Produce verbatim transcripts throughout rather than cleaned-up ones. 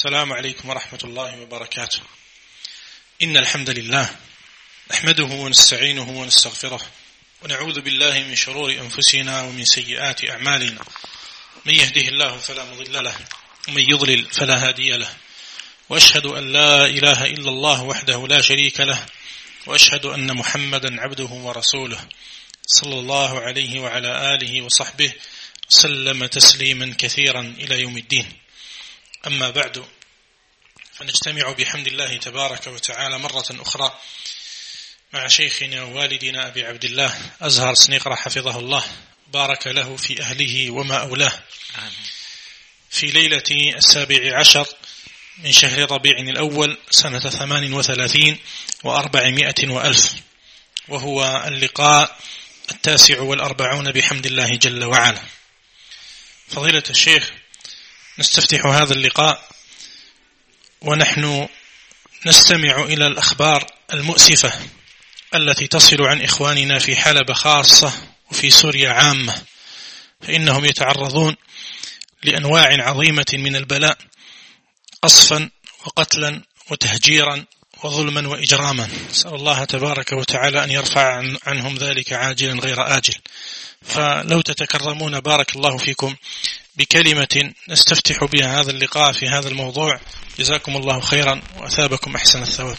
السلام عليكم ورحمة الله وبركاته. إن الحمد لله نحمده ونستعينه ونستغفره ونعوذ بالله من شرور أنفسنا ومن سيئات أعمالنا، من يهده الله فلا مضل له ومن يضلل فلا هادي له، وأشهد أن لا إله إلا الله وحده لا شريك له، وأشهد أن محمدا عبده ورسوله صلى الله عليه وعلى آله وصحبه وسلم تسليما كثيرا إلى يوم الدين. أما بعد، فنجتمع بحمد الله تبارك وتعالى مرة أخرى مع شيخنا ووالدنا أبي عبد الله أزهر سنيقرة حفظه الله، بارك له في أهله وما أولاه، في ليلة السابع عشر من شهر ربيع الأول سنة ثمان وثلاثين وأربعمائة وألف، وهو اللقاء التاسع والأربعون بحمد الله جل وعلا. فضيلة الشيخ، نستفتح هذا اللقاء ونحن نستمع إلى الأخبار المؤسفة التي تصل عن إخواننا في حلب خاصة وفي سوريا عامة، فإنهم يتعرضون لأنواع عظيمة من البلاء، قصفا وقتلا وتهجيرا وظلما وإجراما. نسأل الله تبارك وتعالى أن يرفع عنهم ذلك عاجلا غير آجل. فلو تتكرمون بارك الله فيكم بكلمة نستفتح بها هذا اللقاء في هذا الموضوع، جزاكم الله خيرا وأثابكم أحسن الثواب.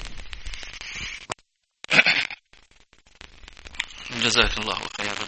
جزاك الله خيرا.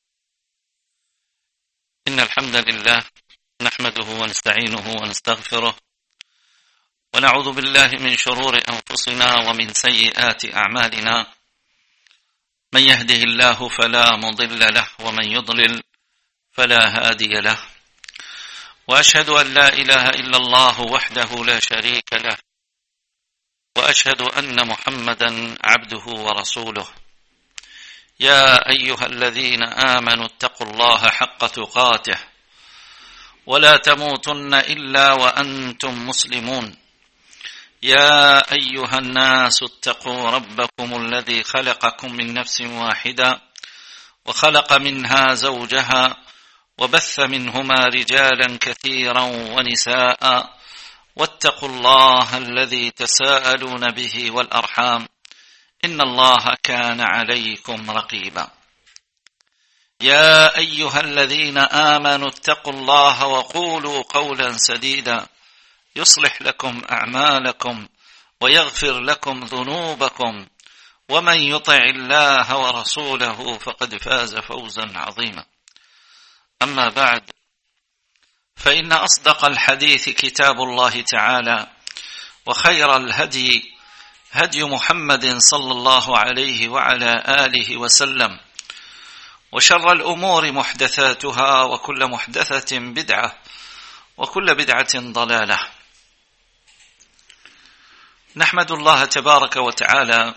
إن الحمد لله نحمده ونستعينه ونستغفره، ونعوذ بالله من شرور أنفسنا ومن سيئات أعمالنا، من يهده الله فلا مضل له ومن يضلل فلا هادي له، وأشهد أن لا إله إلا الله وحده لا شريك له، وأشهد أن محمدا عبده ورسوله. يا أيها الذين آمنوا اتقوا الله حق تقاته ولا تموتن إلا وأنتم مسلمون. يا أيها الناس اتقوا ربكم الذي خلقكم من نفس واحدة وخلق منها زوجها وبث منهما رجالا كثيرا ونساء، واتقوا الله الذي تساءلون به والأرحام إن الله كان عليكم رقيبا. يا أيها الذين آمنوا اتقوا الله وقولوا قولا سديدا يصلح لكم أعمالكم ويغفر لكم ذنوبكم، ومن يطع الله ورسوله فقد فاز فوزا عظيما. أما بعد، فإن أصدق الحديث كتاب الله تعالى، وخير الهدي هدي محمد صلى الله عليه وعلى آله وسلم، وشر الأمور محدثاتها، وكل محدثة بدعة، وكل بدعة ضلالة. نحمد الله تبارك وتعالى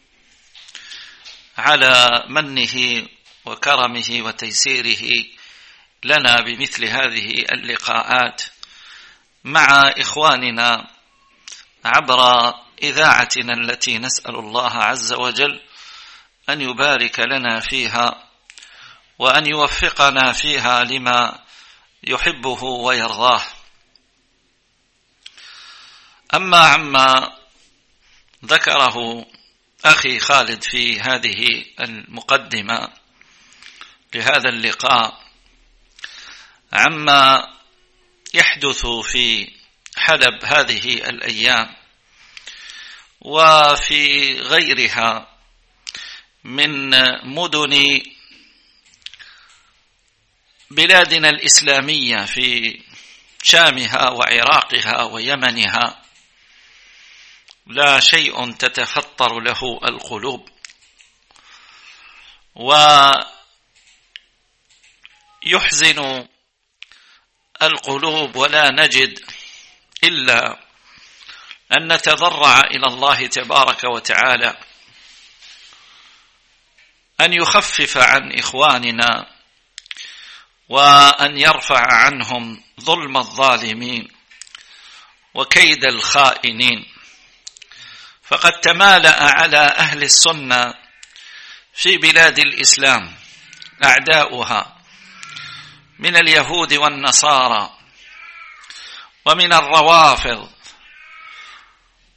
على منه وكرمه وتيسيره لنا بمثل هذه اللقاءات مع إخواننا عبر إذاعتنا التي نسأل الله عز وجل أن يبارك لنا فيها وأن يوفقنا فيها لما يحبه ويرضاه. أما عما ذكره أخي خالد في هذه المقدمة لهذا اللقاء عما يحدث في حلب هذه الأيام وفي غيرها من مدن بلادنا الإسلامية في شامها وعراقها ويمنها، لا شيء تتفطر له القلوب ويحزن القلوب، ولا نجد إلا أن نتضرع إلى الله تبارك وتعالى أن يخفف عن إخواننا وأن يرفع عنهم ظلم الظالمين وكيد الخائنين. فقد تمالأ على أهل السنة في بلاد الإسلام أعداؤها من اليهود والنصارى ومن الروافض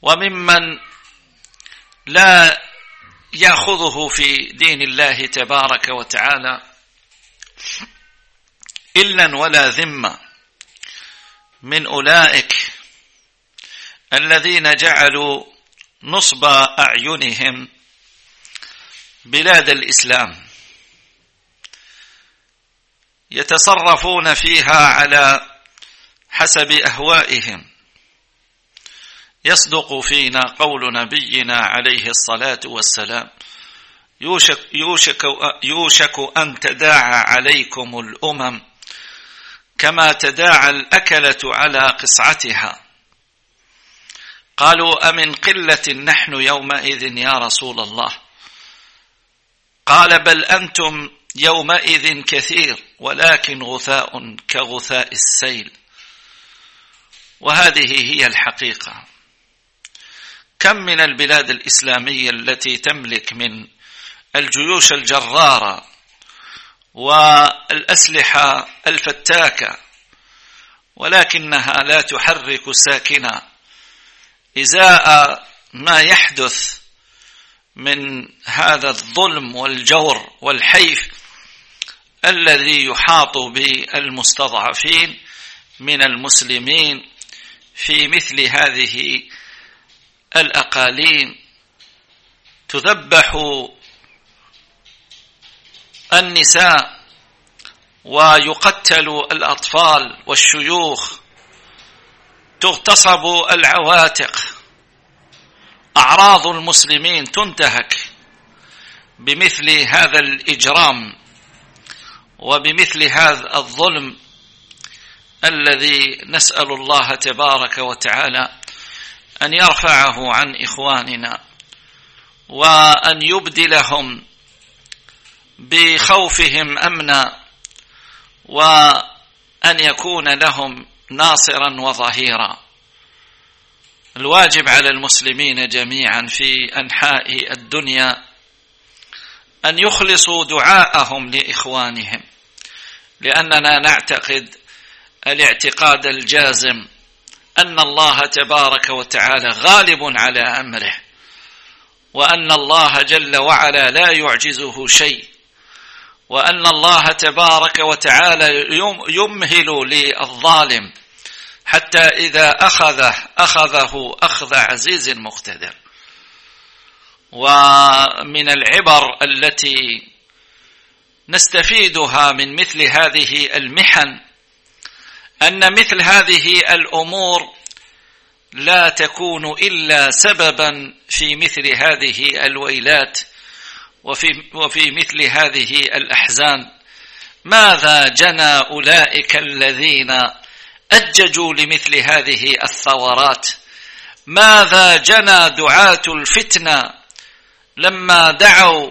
وممن لا يأخذه في دين الله تبارك وتعالى إلا ولا ذمة من أولئك الذين جعلوا نصب أعينهم بلاد الإسلام يتصرفون فيها على حسب أهوائهم. يصدق فينا قول نبينا عليه الصلاة والسلام: يوشك, يوشك, يوشك أن تداعى عليكم الأمم كما تداعى الأكلة على قصعتها. قالوا: أمن قلة نحن يومئذ يا رسول الله؟ قال: بل أنتم يومئذ كثير ولكن غثاء كغثاء السيل. وهذه هي الحقيقة. كم من البلاد الإسلامية التي تملك من الجيوش الجرارة والأسلحة الفتاكة، ولكنها لا تحرك ساكنا إزاء ما يحدث من هذا الظلم والجور والحيف الذي يحاط بالمستضعفين من المسلمين في مثل هذه الأقاليم. تذبح النساء ويقتل الأطفال والشيوخ، تغتصب العواتق، أعراض المسلمين تنتهك بمثل هذا الإجرام وبمثل هذا الظلم الذي نسأل الله تبارك وتعالى أن يرفعه عن إخواننا وأن يبدلهم بخوفهم أمنا وأن يكون لهم ناصرا وظهيرا. الواجب على المسلمين جميعا في أنحاء الدنيا أن يخلصوا دعاءهم لإخوانهم، لأننا نعتقد الاعتقاد الجازم أن الله تبارك وتعالى غالب على أمره، وأن الله جل وعلا لا يعجزه شيء، وأن الله تبارك وتعالى يمهل للظالم حتى إذا أخذه أخذه أخذ عزيز مقتدر. ومن العبر التي نستفيدها من مثل هذه المحن أن مثل هذه الأمور لا تكون إلا سببا في مثل هذه الويلات وفي, وفي مثل هذه الأحزان. ماذا جنى أولئك الذين أججوا لمثل هذه الثورات؟ ماذا جنى دعاة الفتنة لما دعوا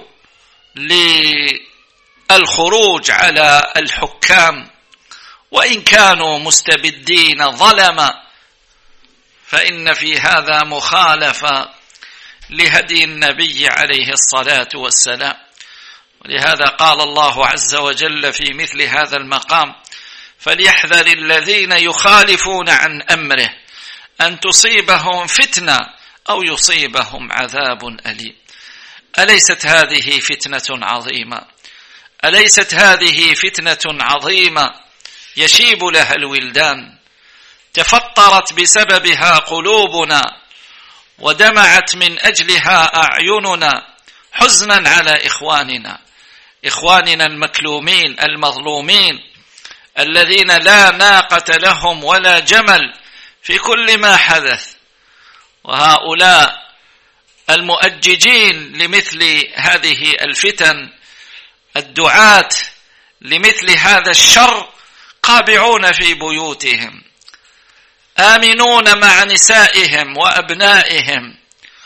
للخروج على الحكام وإن كانوا مستبدين ظلما؟ فإن في هذا مخالفة لهدي النبي عليه الصلاة والسلام. ولهذا قال الله عز وجل في مثل هذا المقام: فليحذر الذين يخالفون عن أمره أن تصيبهم فتنة أو يصيبهم عذاب أليم. أليست هذه فتنة عظيمة؟ أليست هذه فتنة عظيمة يشيب لها الولدان، تفطرت بسببها قلوبنا ودمعت من أجلها أعيننا حزنا على إخواننا إخواننا المكلومين المظلومين الذين لا ناقة لهم ولا جمل في كل ما حدث. وهؤلاء المؤججين لمثل هذه الفتن، الدعاة لمثل هذا الشر، قابعون في بيوتهم آمنون مع نسائهم وأبنائهم،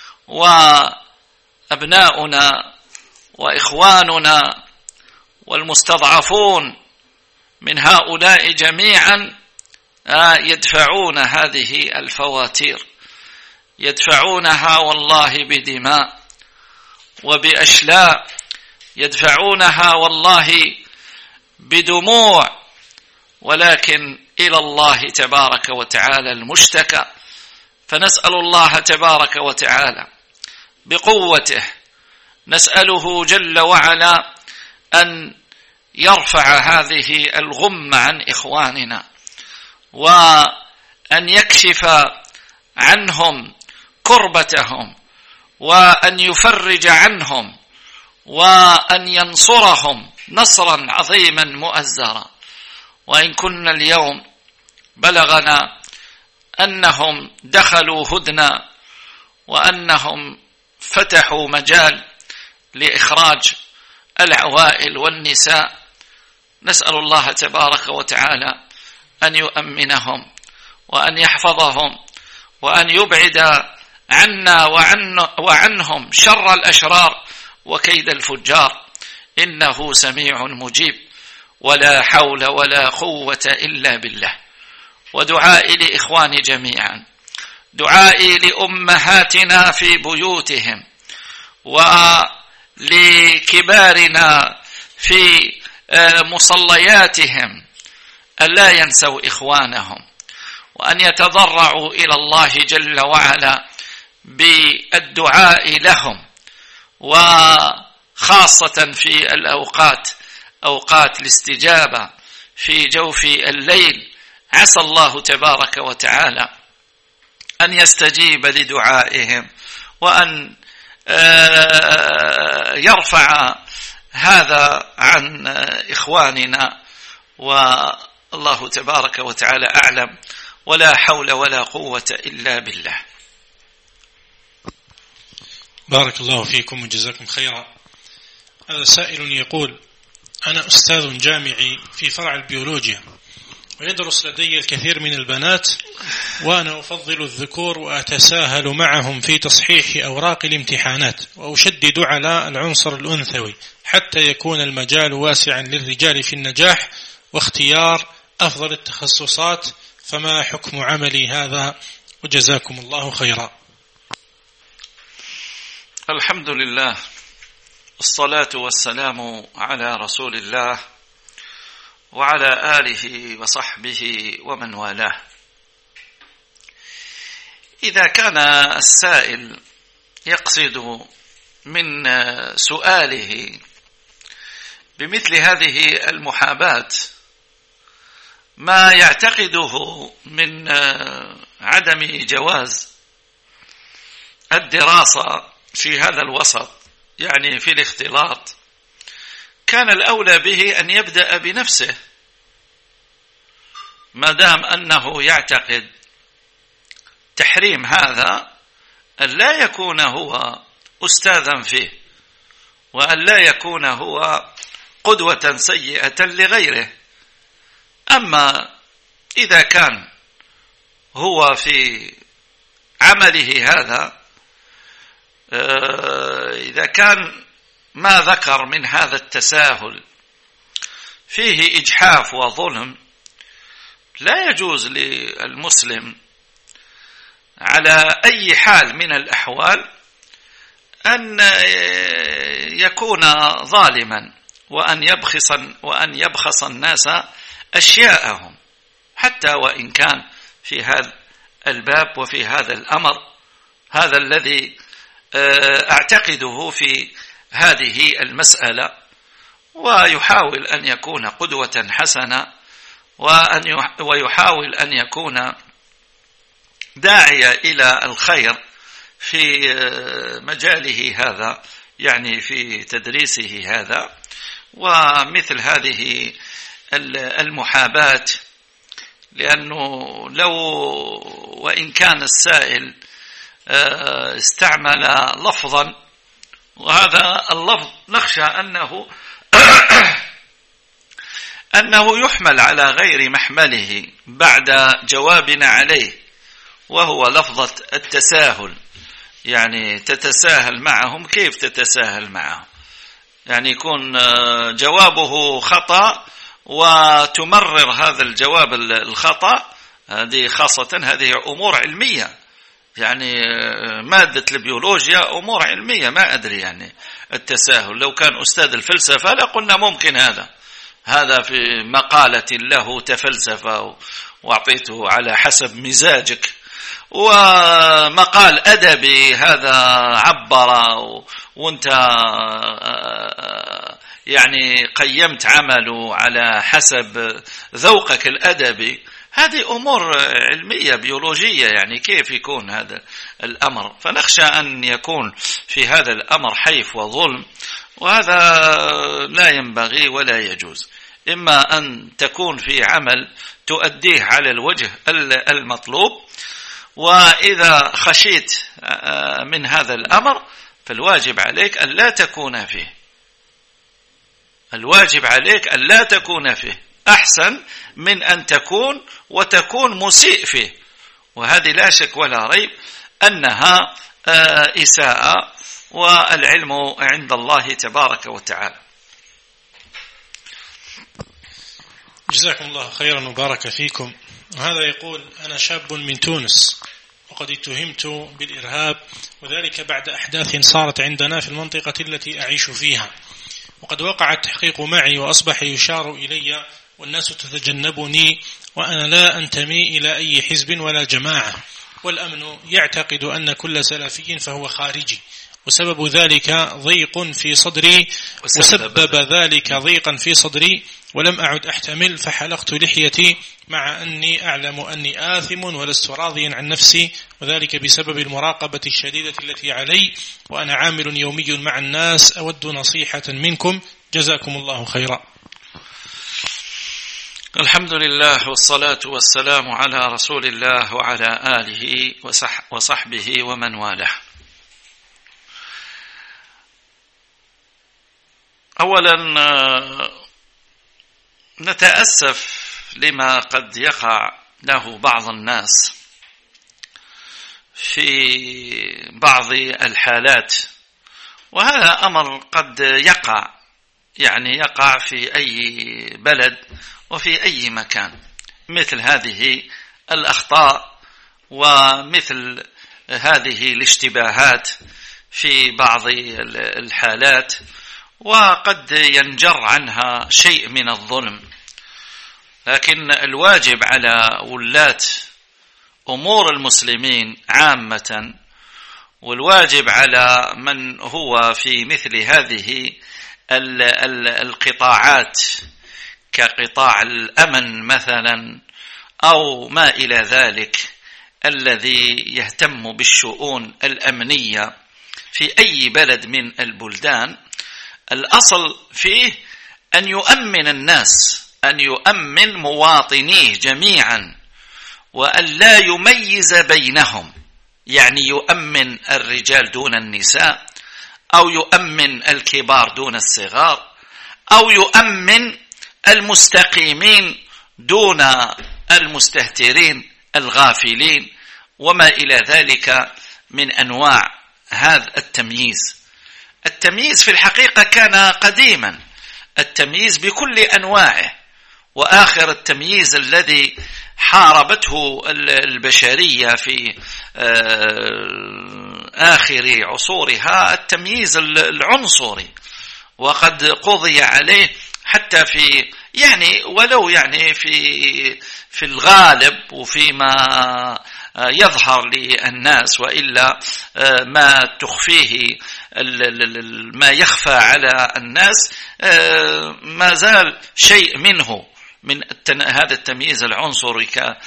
وأبناؤنا وإخواننا والمستضعفون من هؤلاء جميعا يدفعون هذه الفواتير، يدفعونها والله بدماء وبأشلاء، يدفعونها والله بدموع، ولكن إلى الله تبارك وتعالى المشتكى. فنسأل الله تبارك وتعالى بقوته، نسأله جل وعلا أن يرفع هذه الغمة عن إخواننا، وأن يكشف عنهم كربتهم، وأن يفرج عنهم، وأن ينصرهم نصرا عظيما مؤزرا. وإن كنا اليوم بلغنا أنهم دخلوا هدنة، وأنهم فتحوا مجال لإخراج العوائل والنساء، نسأل الله تبارك وتعالى أن يؤمنهم وأن يحفظهم وأن يبعد عنا وعن وعنهم شر الأشرار وكيد الفجار، إنه سميع مجيب. ولا حول ولا قوة إلا بالله. ودعائي لإخواني جميعا، دعائي لأمهاتنا في بيوتهم، ولكبارنا في مصلياتهم، ألا ينسوا إخوانهم، وأن يتضرعوا إلى الله جل وعلا بالدعاء لهم، وخاصة في الأوقات أوقات الاستجابة في جوف الليل، عسى الله تبارك وتعالى أن يستجيب لدعائهم، وأن يرفع هذا عن إخواننا، والله تبارك وتعالى أعلم. ولا حول ولا قوة إلا بالله. بارك الله فيكم وجزاكم خيرا. هذا سائل يقول: أنا أستاذ جامعي في فرع البيولوجيا، ويدرس لدي الكثير من البنات، وأنا أفضل الذكور وأتساهل معهم في تصحيح أوراق الامتحانات، وأشدد على العنصر الأنثوي حتى يكون المجال واسعا للرجال في النجاح واختيار أفضل التخصصات، فما حكم عملي هذا؟ وجزاكم الله خيرا. الحمد لله، الصلاة والسلام على رسول الله وعلى آله وصحبه ومن والاه. إذا كان السائل يقصد من سؤاله بمثل هذه المحاباة ما يعتقده من عدم جواز الدراسة في هذا الوسط، يعني في الاختلاط، كان الأولى به أن يبدأ بنفسه، ما دام أنه يعتقد تحريم هذا، أن لا يكون هو أستاذا فيه، وأن لا يكون هو قدوة سيئة لغيره. أما إذا كان هو في عمله هذا، إذا كان ما ذكر من هذا التساهل فيه إجحاف وظلم، لا يجوز للمسلم على أي حال من الأحوال أن يكون ظالما، وأن يبخس وأن يبخس الناس أشياءهم، حتى وإن كان في هذا الباب وفي هذا الأمر. هذا الذي أعتقده في هذه المسألة، ويحاول أن يكون قدوة حسنة، وأن ويحاول أن يكون داعية إلى الخير في مجاله هذا، يعني في تدريسه هذا. ومثل هذه المحاباة، لأنه لو وإن كان السائل استعمل لفظا، وهذا اللفظ نخشى أنه أنه يحمل على غير محمله بعد جوابنا عليه، وهو لفظة التساهل. يعني تتساهل معهم، كيف تتساهل معهم؟ يعني يكون جوابه خطأ وتمرر هذا الجواب الخطأ. هذه خاصة هذه أمور علمية، يعني مادة البيولوجيا أمور علمية، ما أدري يعني التساهل. لو كان أستاذ الفلسفة لقلنا ممكن هذا هذا في مقالة له تفلسفة وأعطيته على حسب مزاجك ومقال أدبي هذا عبر وانت يعني قيمت عمله على حسب ذوقك الأدبي، هذه أمور علمية بيولوجية، يعني كيف يكون هذا الأمر؟ فنخشى أن يكون في هذا الأمر حيف وظلم، وهذا لا ينبغي ولا يجوز. إما أن تكون في عمل تؤديه على الوجه المطلوب، وإذا خشيت من هذا الأمر فالواجب عليك أن لا تكون فيه، الواجب عليك أن لا تكون فيه أحسن من أن تكون وتكون مسيء فيه، وهذه لا شك ولا ريب أنها إساءة، والعلم عند الله تبارك وتعالى. جزاكم الله خيرا وبارك فيكم. وهذا يقول: أنا شاب من تونس وقد اتهمت بالإرهاب، وذلك بعد أحداث صارت عندنا في المنطقة التي أعيش فيها، وقد وقع التحقيق معي وأصبح يشار إلي والناس تتجنبني، وأنا لا أنتمي إلى أي حزب ولا جماعة، والأمن يعتقد أن كل سلفي فهو خارجي، وسبب ذلك ضيق في صدري وسبب ذلك ضيقا في صدري ولم أعد أحتمل، فحلقت لحيتي مع أني أعلم أني آثم ولست راضيا عن نفسي، وذلك بسبب المراقبة الشديدة التي علي، وأنا عامل يومي مع الناس. أود نصيحة منكم، جزاكم الله خيرا. الحمد لله والصلاة والسلام على رسول الله وعلى آله وصحبه ومن والاه. أولا نتأسف لما قد يقع له بعض الناس في بعض الحالات، وهذا أمر قد يقع، يعني يقع في أي بلد وفي أي مكان، مثل هذه الأخطاء ومثل هذه الاشتباهات في بعض الحالات، وقد ينجر عنها شيء من الظلم. لكن الواجب على ولاة أمور المسلمين عامة، والواجب على من هو في مثل هذه القطاعات كقطاع الأمن مثلا أو ما إلى ذلك، الذي يهتم بالشؤون الأمنية في أي بلد من البلدان، الأصل فيه أن يؤمن الناس، أن يؤمن مواطنيه جميعا، وأن لا يميز بينهم، يعني يؤمن الرجال دون النساء، أو يؤمن الكبار دون الصغار، أو يؤمن المستقيمين دون المستهترين الغافلين، وما إلى ذلك من أنواع هذا التمييز. التمييز في الحقيقة كان قديما، التمييز بكل أنواعه، وآخر التمييز الذي حاربته البشرية في آخر عصورها التمييز العنصري، وقد قضي عليه حتى في يعني ولو يعني في في الغالب وفيما يظهر للناس، وإلا ما تخفيه ما يخفى على الناس ما زال شيء منه من هذا التمييز العنصري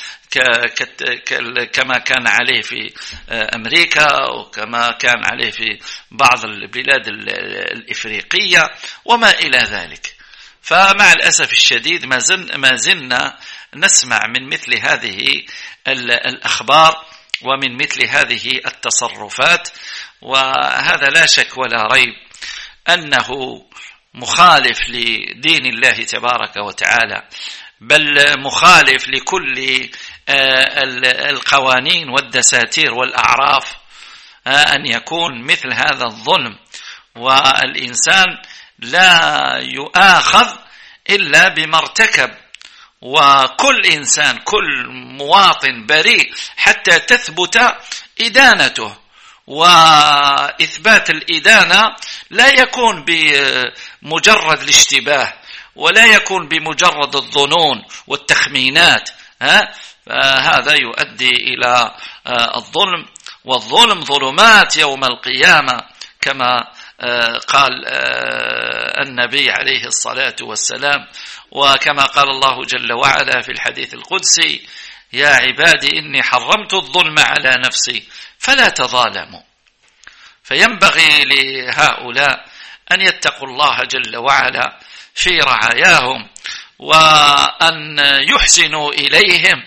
كما كان عليه في أمريكا، وكما كان عليه في بعض البلاد الإفريقية وما إلى ذلك. فمع الأسف الشديد ما زلنا ما زلنا نسمع من مثل هذه الأخبار ومن مثل هذه التصرفات، وهذا لا شك ولا ريب أنه مخالف لدين الله تبارك وتعالى، بل مخالف لكل القوانين والدساتير والأعراف، أن يكون مثل هذا الظلم، والإنسان لا يؤاخذ إلا بما ارتكب، وكل إنسان كل مواطن بريء حتى تثبت إدانته. وإثبات الإدانة لا يكون بمجرد الاشتباه، ولا يكون بمجرد الظنون والتخمينات، ها فهذا يؤدي إلى الظلم، والظلم ظلمات يوم القيامة كما قال النبي عليه الصلاة والسلام، وكما قال الله جل وعلا في الحديث القدسي: يا عبادي إني حرمت الظلم على نفسي فلا تظالموا. فينبغي لهؤلاء أن يتقوا الله جل وعلا في رعاياهم، وأن يحسنوا إليهم،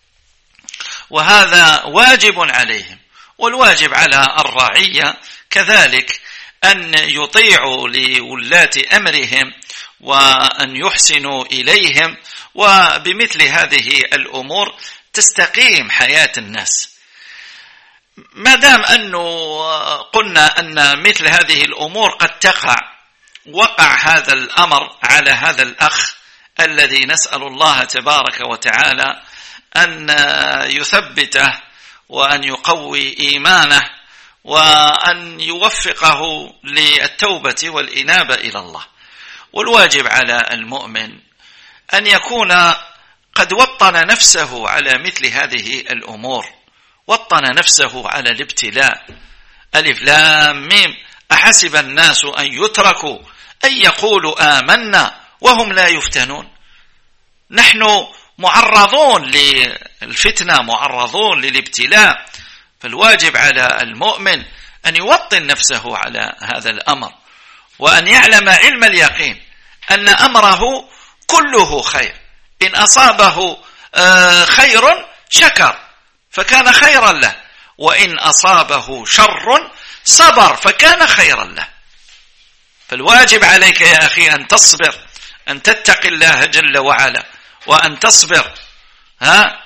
وهذا واجب عليهم. والواجب على الرعية كذلك أن يطيعوا لولاة أمرهم وأن يحسنوا إليهم، وبمثل هذه الأمور تستقيم حياة الناس. ما دام أنه قلنا أن مثل هذه الأمور قد تقع، وقع هذا الأمر على هذا الأخ الذي نسأل الله تبارك وتعالى أن يثبته وأن يقوي إيمانه وأن يوفقه للتوبة والإنابة إلى الله. والواجب على المؤمن أن يكون قد وطن نفسه على مثل هذه الأمور، وطن نفسه على الابتلاء. ألف لام ميم: أحسب الناس أن يتركوا أن يقولوا آمنا وهم لا يفتنون. نحن معرضون للفتنة، معرضون للابتلاء، فالواجب على المؤمن أن يوطن نفسه على هذا الأمر، وأن يعلم علم اليقين أن أمره كله خير. إن أصابه خير شكر فكان خيرا له، وإن أصابه شر صبر فكان خيرا له. فالواجب عليك يا أخي أن تصبر، أن تتقي الله جل وعلا، وأن تصبر، ها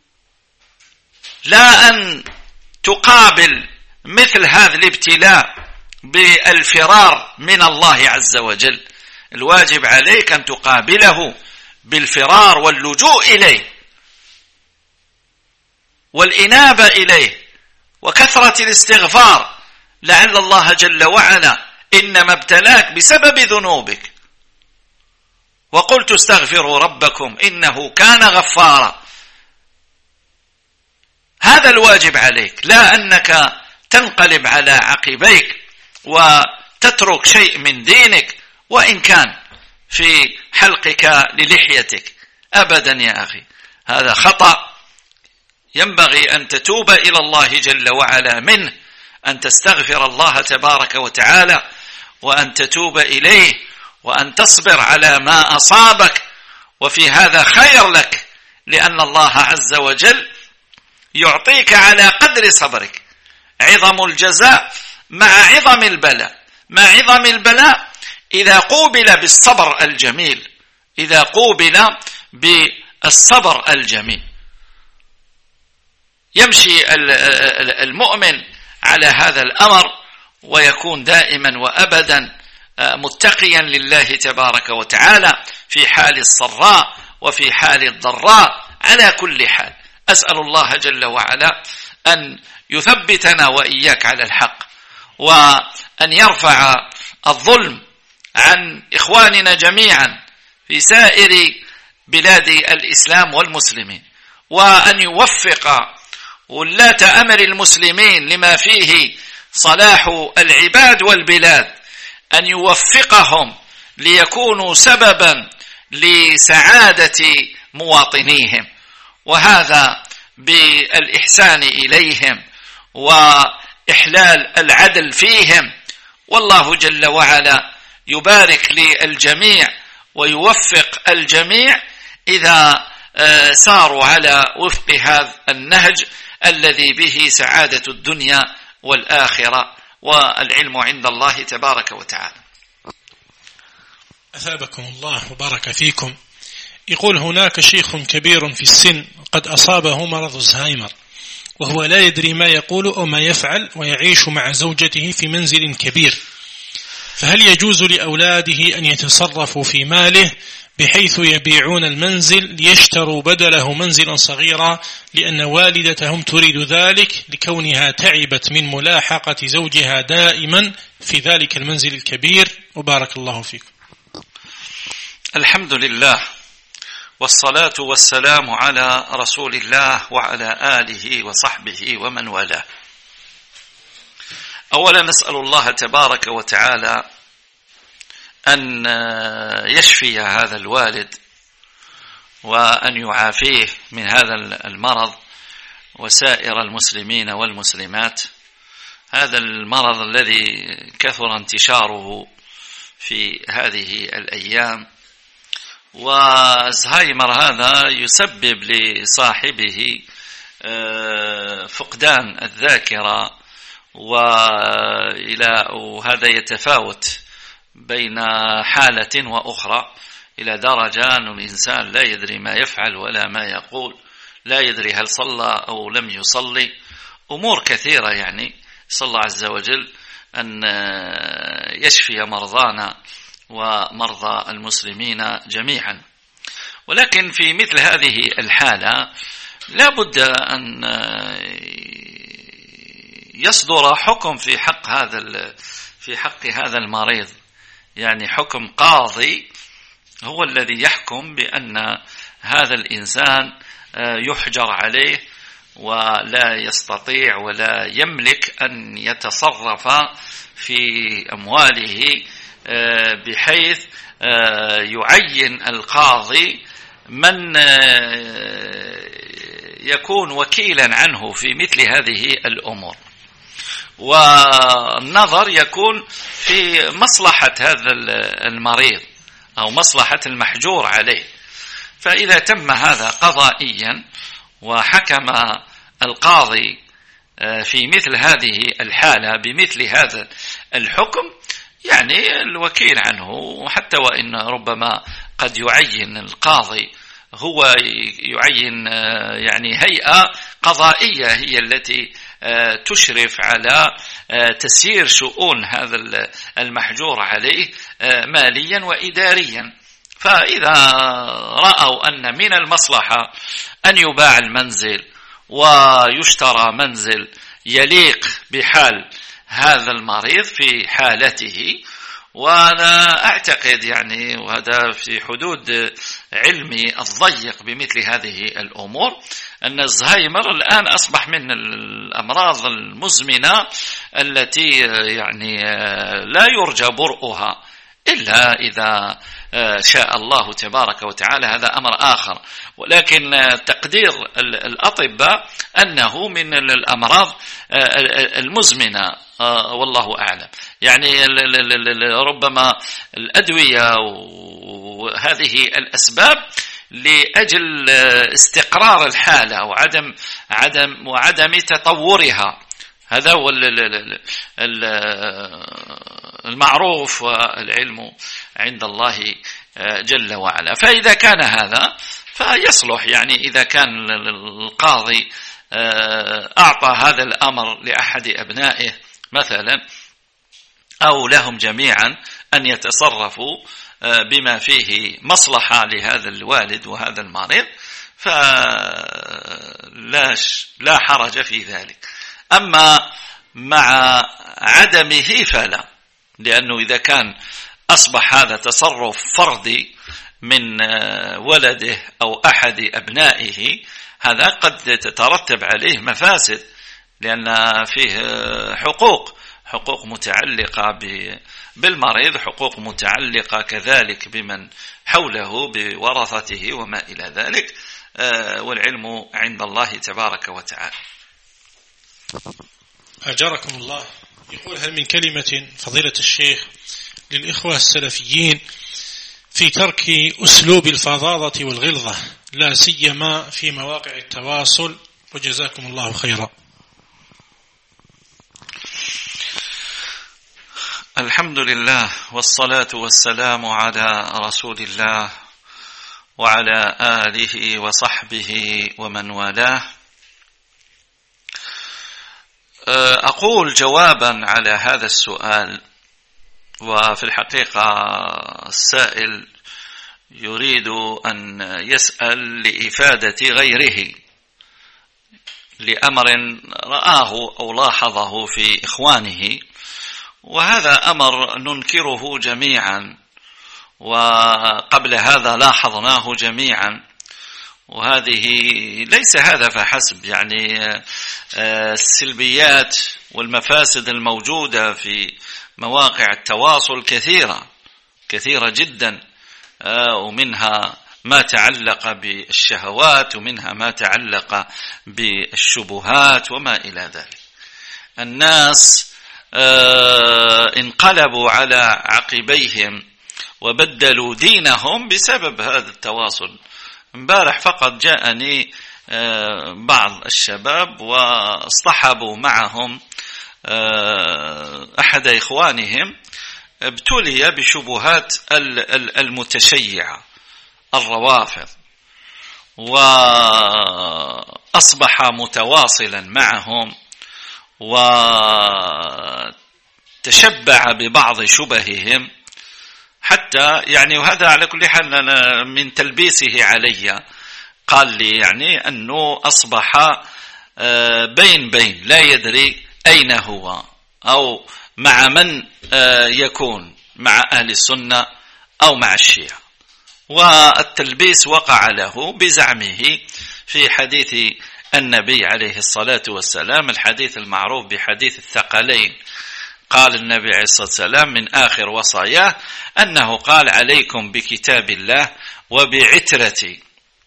لا أن تقابل مثل هذا الابتلاء بالفرار من الله عز وجل. الواجب عليك أن تقابله بالفرار واللجوء إليه والإنابة إليه وكثرة الاستغفار، لعل الله جل وعلا إنما ابتلاك بسبب ذنوبك. وقلت استغفروا ربكم إنه كان غفارا. هذا الواجب عليك، لا أنك تنقلب على عقبيك وتترك شيء من دينك وإن كان في حلقك للحيتك، أبدا يا أخي، هذا خطأ. ينبغي أن تتوب إلى الله جل وعلا منه، أن تستغفر الله تبارك وتعالى، وأن تتوب إليه، وأن تصبر على ما أصابك، وفي هذا خير لك، لأن الله عز وجل يعطيك على قدر صبرك. عظم الجزاء مع عظم البلاء. مع عظم البلاء إذا قوبل بالصبر الجميل، إذا قوبل بالصبر الجميل. يمشي المؤمن على هذا الأمر ويكون دائما وأبدا متقيا لله تبارك وتعالى في حال الصراء وفي حال الضراء، على كل حال. أسأل الله جل وعلا أن يثبتنا وإياك على الحق، وأن يرفع الظلم عن إخواننا جميعا في سائر بلاد الإسلام والمسلمين، وأن يوفق ولاة أمر المسلمين لما فيه صلاح العباد والبلاد، أن يوفقهم ليكونوا سببا لسعادة مواطنيهم، وهذا بالإحسان إليهم وإحلال العدل فيهم. والله جل وعلا يبارك للجميع ويوفق الجميع إذا ساروا على وفق هذا النهج الذي به سعادة الدنيا والآخرة، والعلم عند الله تبارك وتعالى. أثابكم الله وبارك فيكم. يقول: هناك شيخ كبير في السن قد أصابه مرض الزهايمر، وهو لا يدري ما يقول أو ما يفعل، ويعيش مع زوجته في منزل كبير، فهل يجوز لأولاده أن يتصرفوا في ماله بحيث يبيعون المنزل ليشتروا بدله منزلا صغيرا، لأن والدتهم تريد ذلك لكونها تعبت من ملاحقة زوجها دائما في ذلك المنزل الكبير؟ وبارك الله فيكم. الحمد لله، والصلاة والسلام على رسول الله وعلى آله وصحبه ومن والاه. أولا نسأل الله تبارك وتعالى أن يشفي هذا الوالد وأن يعافيه من هذا المرض وسائر المسلمين والمسلمات. هذا المرض الذي كثر انتشاره في هذه الأيام، وزهايمر هذا يسبب لصاحبه فقدان الذاكرة، وهذا يتفاوت بين حالة وأخرى إلى درجة أن الإنسان لا يدري ما يفعل ولا ما يقول، لا يدري هل صلى أو لم يصلي، أمور كثيرة. يعني صلى الله عز وجل أن يشفي مرضانا ومرضى المسلمين جميعا. ولكن في مثل هذه الحالة لا بد أن يصدر حكم في حق هذا في حق هذا المريض، يعني حكم قاضي هو الذي يحكم بأن هذا الإنسان يحجر عليه ولا يستطيع ولا يملك أن يتصرف في أمواله، بحيث يعين القاضي من يكون وكيلا عنه في مثل هذه الأمور، والنظر يكون في مصلحة هذا المريض أو مصلحة المحجور عليه. فإذا تم هذا قضائيا وحكم القاضي في مثل هذه الحالة بمثل هذا الحكم، يعني الوكيل عنه، حتى وإن ربما قد يعين القاضي هو يعين يعني هيئة قضائية هي التي تشرف على تسيير شؤون هذا المحجور عليه ماليا وإداريا. فإذا رأوا أن من المصلحة أن يباع المنزل ويشترى منزل يليق بحال هذا المريض في حالته، وأنا أعتقد يعني، وهذا في حدود علمي الضيق بمثل هذه الأمور، أن الزهايمر الآن أصبح من الأمراض المزمنة التي يعني لا يرجى برؤها إلا إذا شاء الله تبارك وتعالى، هذا أمر آخر. ولكن تقدير الأطباء أنه من الأمراض المزمنة والله أعلم. يعني ربما الأدوية وهذه الأسباب لأجل استقرار الحالة وعدم عدم وعدم تطورها، هذا هو المعروف والعلم عند الله جل وعلا. فإذا كان هذا فيصلح، يعني إذا كان القاضي أعطى هذا الأمر لأحد أبنائه مثلا أو لهم جميعا أن يتصرفوا بما فيه مصلحة لهذا الوالد وهذا المريض، فلا لا حرج في ذلك. أما مع عدمه فلا، لأنه إذا كان أصبح هذا تصرف فردي من ولده أو أحد أبنائه، هذا قد تترتب عليه مفاسد، لأن فيه حقوق حقوق متعلقة بالمريض، حقوق متعلقة كذلك بمن حوله بورثته وما إلى ذلك، والعلم عند الله تبارك وتعالى. أجركم الله. يقول: هل من كلمة فضيلة الشيخ للإخوة السلفيين في ترك أسلوب الفظاظة والغلظة، لا سيما في مواقع التواصل، وجزاكم الله خيرا. الحمد لله والصلاة والسلام على رسول الله وعلى آله وصحبه ومن والاه. أقول جوابا على هذا السؤال، وفي الحقيقة السائل يريد أن يسأل لإفادة غيره لأمر رآه أو لاحظه في إخوانه، وهذا أمر ننكره جميعا، وقبل هذا لاحظناه جميعا، وهذه ليس هذا فحسب، يعني السلبيات والمفاسد الموجودة في مواقع التواصل كثيرة كثيرة جدا، ومنها ما تعلق بالشهوات ومنها ما تعلق بالشبهات وما إلى ذلك. الناس انقلبوا على عقبيهم وبدلوا دينهم بسبب هذا التواصل. امبارح فقط جاءني بعض الشباب واصطحبوا معهم أحد إخوانهم ابتلي بشبهات المتشيعة الروافض، وأصبح متواصلا معهم وتشبع ببعض شبههم حتى يعني، وهذا على كل حال من تلبيسه علي، قال لي يعني أنه أصبح بين بين لا يدري أين هو أو مع من يكون، مع أهل السنة أو مع الشيعة. والتلبيس وقع له بزعمه في حديث النبي عليه الصلاة والسلام، الحديث المعروف بحديث الثقلين. قال النبي عليه الصلاة والسلام من آخر وصاياه أنه قال عليكم بكتاب الله وبعترتي.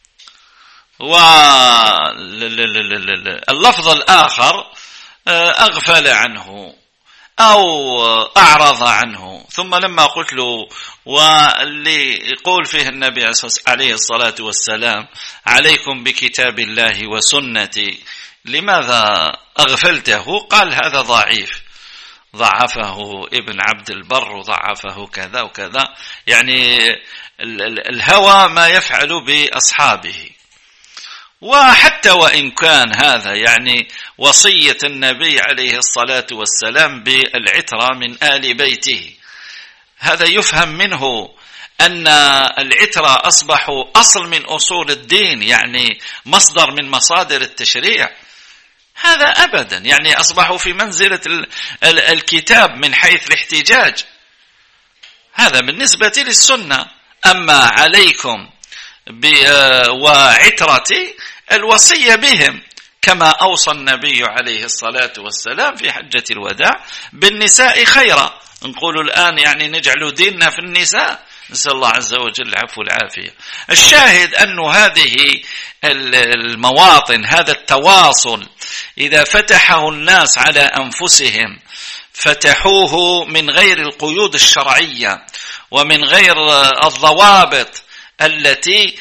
واللفظ الآخر أغفل عنه أو أعرض عنه. ثم لما قلت له واللي يقول فيه النبي عليه الصلاة والسلام عليكم بكتاب الله وسنتي لماذا أغفلته؟ قال هذا ضعيف، ضعفه ابن عبد البر وضعفه كذا وكذا، يعني الهوى ما يفعل بأصحابه. وحتى وإن كان هذا يعني وصية النبي عليه الصلاة والسلام بالعترة من آل بيته، هذا يفهم منه أن العترة أصبحوا أصل من أصول الدين، يعني مصدر من مصادر التشريع. هذا أبدا، يعني أصبحوا في منزلة الكتاب من حيث الاحتجاج. هذا بالنسبة للسنة. أما عليكم وعترتي الوصية بهم، كما أوصى النبي عليه الصلاة والسلام في حجة الوداع بالنساء خيرا. نقول الآن يعني نجعل ديننا في النساء، نسأل الله عز وجل العفو والعافية. الشاهد أن هذه المواطن، هذا التواصل إذا فتحه الناس على أنفسهم فتحوه من غير القيود الشرعية ومن غير الضوابط التي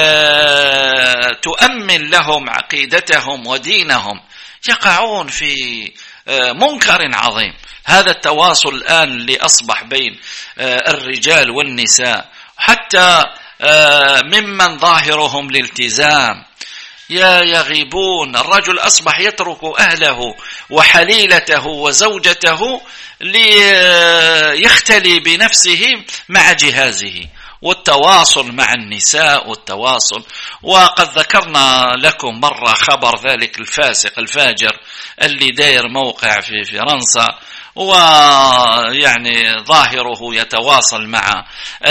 تؤمن لهم عقيدتهم ودينهم، يقعون في منكر عظيم. هذا التواصل الآن اللي أصبح بين الرجال والنساء، حتى ممن ظاهرهم الالتزام يغيبون. الرجل أصبح يترك أهله وحليلته وزوجته ليختلي بنفسه مع جهازه، والتواصل مع النساء والتواصل. وقد ذكرنا لكم مرة خبر ذلك الفاسق الفاجر اللي داير موقع في فرنسا، ويعني ظاهره يتواصل مع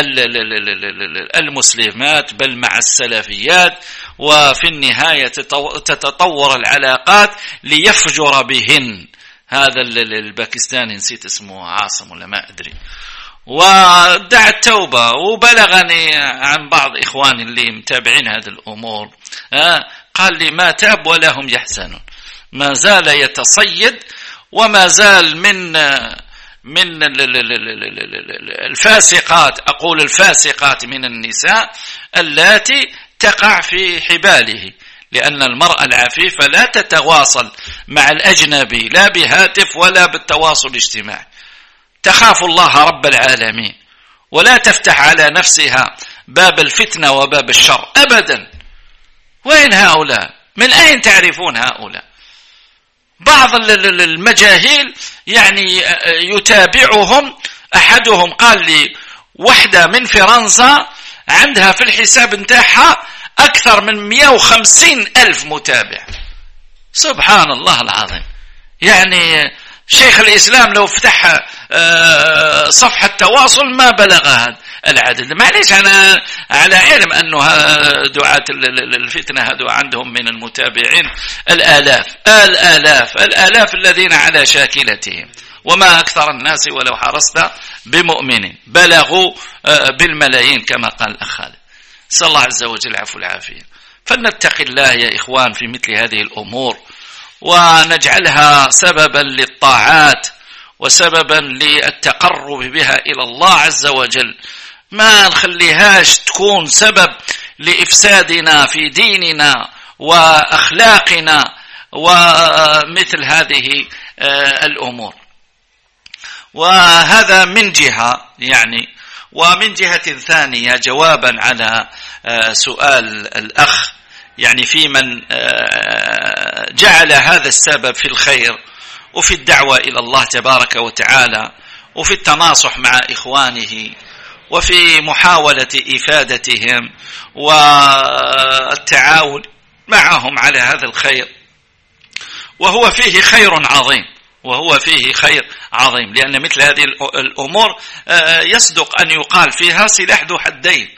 المسلمات بل مع السلفيات، وفي النهاية تتطور العلاقات ليفجر بهن. هذا الباكستاني نسيت اسمه، عاصم ولا ما أدري، ودعا التوبة. وبلغني عن بعض إخواني اللي متابعين هذه الأمور، قال لي ما تاب ولا هم يحزنون، ما زال يتصيد وما زال من من الفاسقات، أقول الفاسقات من النساء اللاتي تقع في حباله، لأن المرأة العفيفة لا تتواصل مع الأجنبي لا بهاتف ولا بالتواصل الاجتماعي، تخاف الله رب العالمين ولا تفتح على نفسها باب الفتنة وباب الشر أبدا. وين هؤلاء؟ من أين تعرفون هؤلاء؟ بعض المجاهيل يعني يتابعهم. أحدهم قال لي واحدة من فرنسا عندها في الحساب نتاعها أكثر من مئة وخمسين ألف متابع. سبحان الله العظيم. يعني شيخ الإسلام لو فتح صفحة تواصل ما بلغ هذا، العدد. معليش أنا على علم أنه دعاة الفتنة هذو عندهم من المتابعين الآلاف الآلاف الآلاف الذين على شاكلتهم، وما أكثر الناس ولو حرصت بمؤمن، بلغوا بالملايين كما قال الأخ خالد. نسأل الله عز وجل العفو والعافية. فلنتقي الله يا إخوان في مثل هذه الأمور، ونجعلها سببا للطاعات وسببا للتقرب بها إلى الله عز وجل، ما نخليهاش تكون سبب لإفسادنا في ديننا وأخلاقنا ومثل هذه الأمور. وهذا من جهة يعني. ومن جهة ثانية جوابا على سؤال الأخ، يعني في من جعل هذا السبب في الخير وفي الدعوة إلى الله تبارك وتعالى وفي التناصح مع إخوانه وفي محاولة إفادتهم والتعاون معهم على هذا الخير، وهو فيه خير عظيم وهو فيه خير عظيم لأن مثل هذه الأمور يصدق أن يقال فيها سلاح ذو حدين.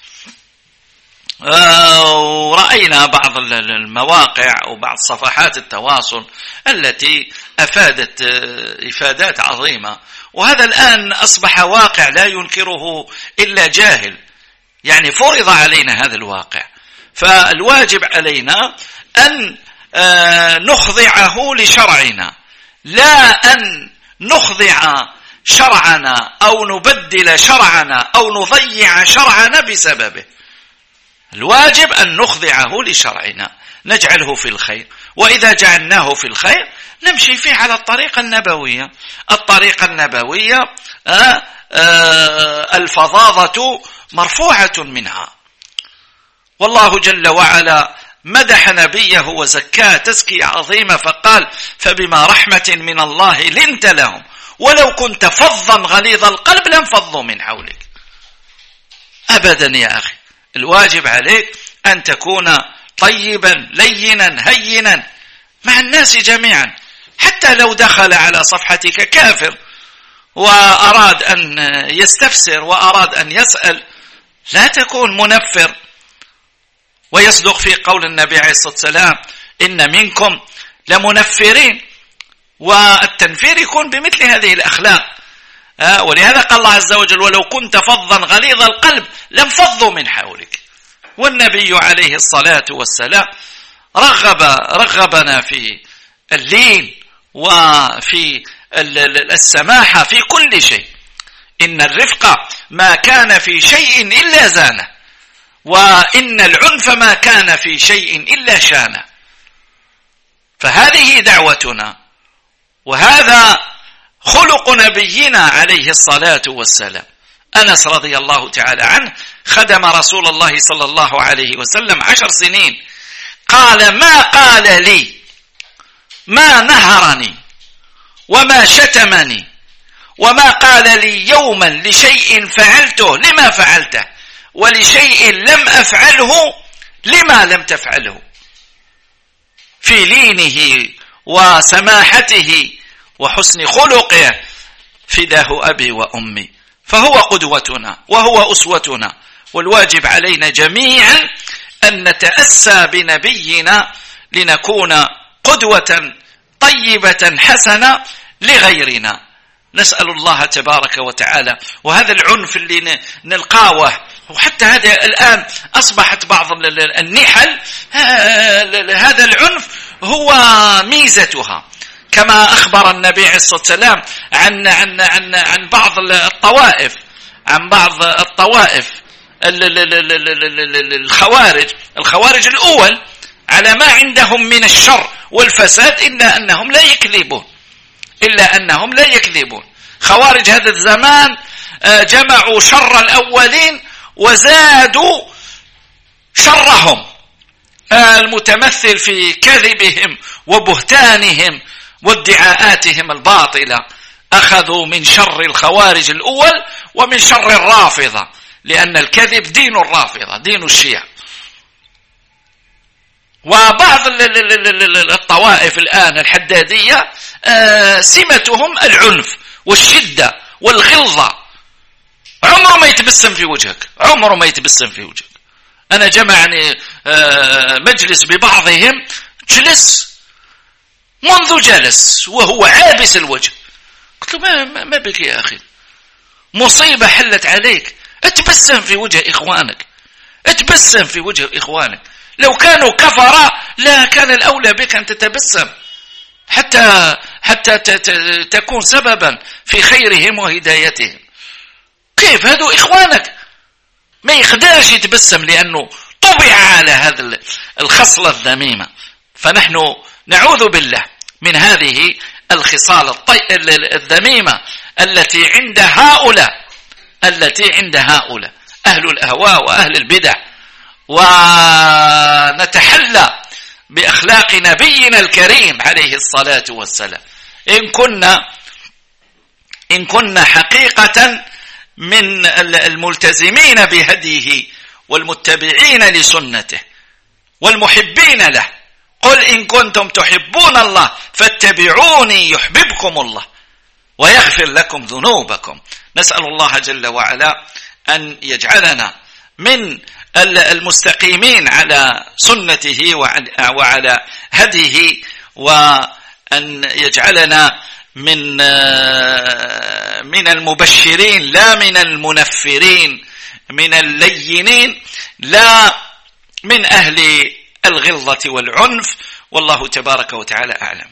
ورأينا بعض المواقع وبعض صفحات التواصل التي أفادت إفادات عظيمة، وهذا الآن أصبح واقع لا ينكره إلا جاهل، يعني فرض علينا هذا الواقع، فالواجب علينا أن نخضعه لشرعنا، لا أن نخضع شرعنا أو نبدل شرعنا أو نضيع شرعنا بسببه. الواجب أن نخضعه لشرعنا، نجعله في الخير، وإذا جعلناه في الخير نمشي فيه على الطريقة النبوية. الطريقة النبوية آآ آآ الفظاظة مرفوعة منها، والله جل وعلا مدح نبيه وزكاه تزكية عظيمة فقال: فبما رحمة من الله لنت لهم ولو كنت فظا غليظ القلب لانفضوا من حولك. أبدا يا أخي، الواجب عليك أن تكون طيبا لينا هينا مع الناس جميعا، حتى لو دخل على صفحتك كافر وأراد أن يستفسر وأراد أن يسأل لا تكون منفر. ويصدق في قول النبي عليه الصلاة والسلام: إن منكم لمنفرين، والتنفير يكون بمثل هذه الأخلاق. آه ولهذا قال الله عز وجل: ولو كنت فظا غليظ القلب لانفضوا من حولك. والنبي عليه الصلاة والسلام رغب رغبنا في اللين وفي السماحة في كل شيء. إن الرفق ما كان في شيء إلا زانه، وإن العنف ما كان في شيء إلا شانه. فهذه دعوتنا، وهذا خلق نبينا عليه الصلاة والسلام. أنس رضي الله تعالى عنه خدم رسول الله صلى الله عليه وسلم عشر سنين، قال: ما قال لي، ما نهرني، وما شتمني، وما قال لي يوما لشيء فعلته لما فعلته، ولشيء لم أفعله لما لم تفعله. في لينه وسماحته وحسن خلقه فداه أبي وأمي، فهو قدوتنا وهو أسوتنا، والواجب علينا جميعا أن نتأسى بنبينا لنكون قدوة طيبة حسنة لغيرنا. نسأل الله تبارك وتعالى. وهذا العنف اللي نلقاه، وحتى هذا الآن أصبحت بعض النحل هذا العنف هو ميزتها، كما أخبر النبي عليه الصلاة والسلام عن عن عن عن بعض الطوائف عن بعض الطوائف الخوارج الخوارج الأول على ما عندهم من الشر والفساد إلا أنهم لا يكذبون إلا أنهم لا يكذبون. خوارج هذا الزمان جمعوا شر الأولين وزادوا شرهم المتمثل في كذبهم وبهتانهم وادعاءاتهم الباطلة. أخذوا من شر الخوارج الأول ومن شر الرافضة، لأن الكذب دين الرافضة، دين الشيعة. وبعض الطوائف الآن الحدادية سمتهم العنف والشدة والغلظة، عمره ما يتبسم في وجهك، عمره ما يتبسم في وجهك. أنا جمعني مجلس ببعضهم، جلس منذ جلس وهو عابس الوجه. قلت له ما, ما بك يا أخي، مصيبة حلت عليك، اتبسم في وجه إخوانك، اتبسم في وجه إخوانك. لو كانوا كفرا لا كان الأولى بك أن تتبسم حتى حتى تكون سببا في خيرهم وهدايتهم. كيف هذو إخوانك؟ ما يقدرش يتبسم لأنه طبع على هذا الخصلة الذميمة. فنحن نعوذ بالله من هذه الخصال الذميمة التي عند هؤلاء التي عند هؤلاء أهل الأهواء وأهل البدع. ونتحلى بأخلاق نبينا الكريم عليه الصلاة والسلام إن كنا إن كنا حقيقة من الملتزمين بهديه والمتبعين لسنته والمحبين له. قل إن كنتم تحبون الله فاتبعوني يحببكم الله ويغفر لكم ذنوبكم. نسأل الله جل وعلا أن يجعلنا من المستقيمين على سنته وعلى هديه، وأن يجعلنا من من المبشرين لا من المنفرين، من اللينين لا من أهل الغلظة والعنف. والله تبارك وتعالى أعلم.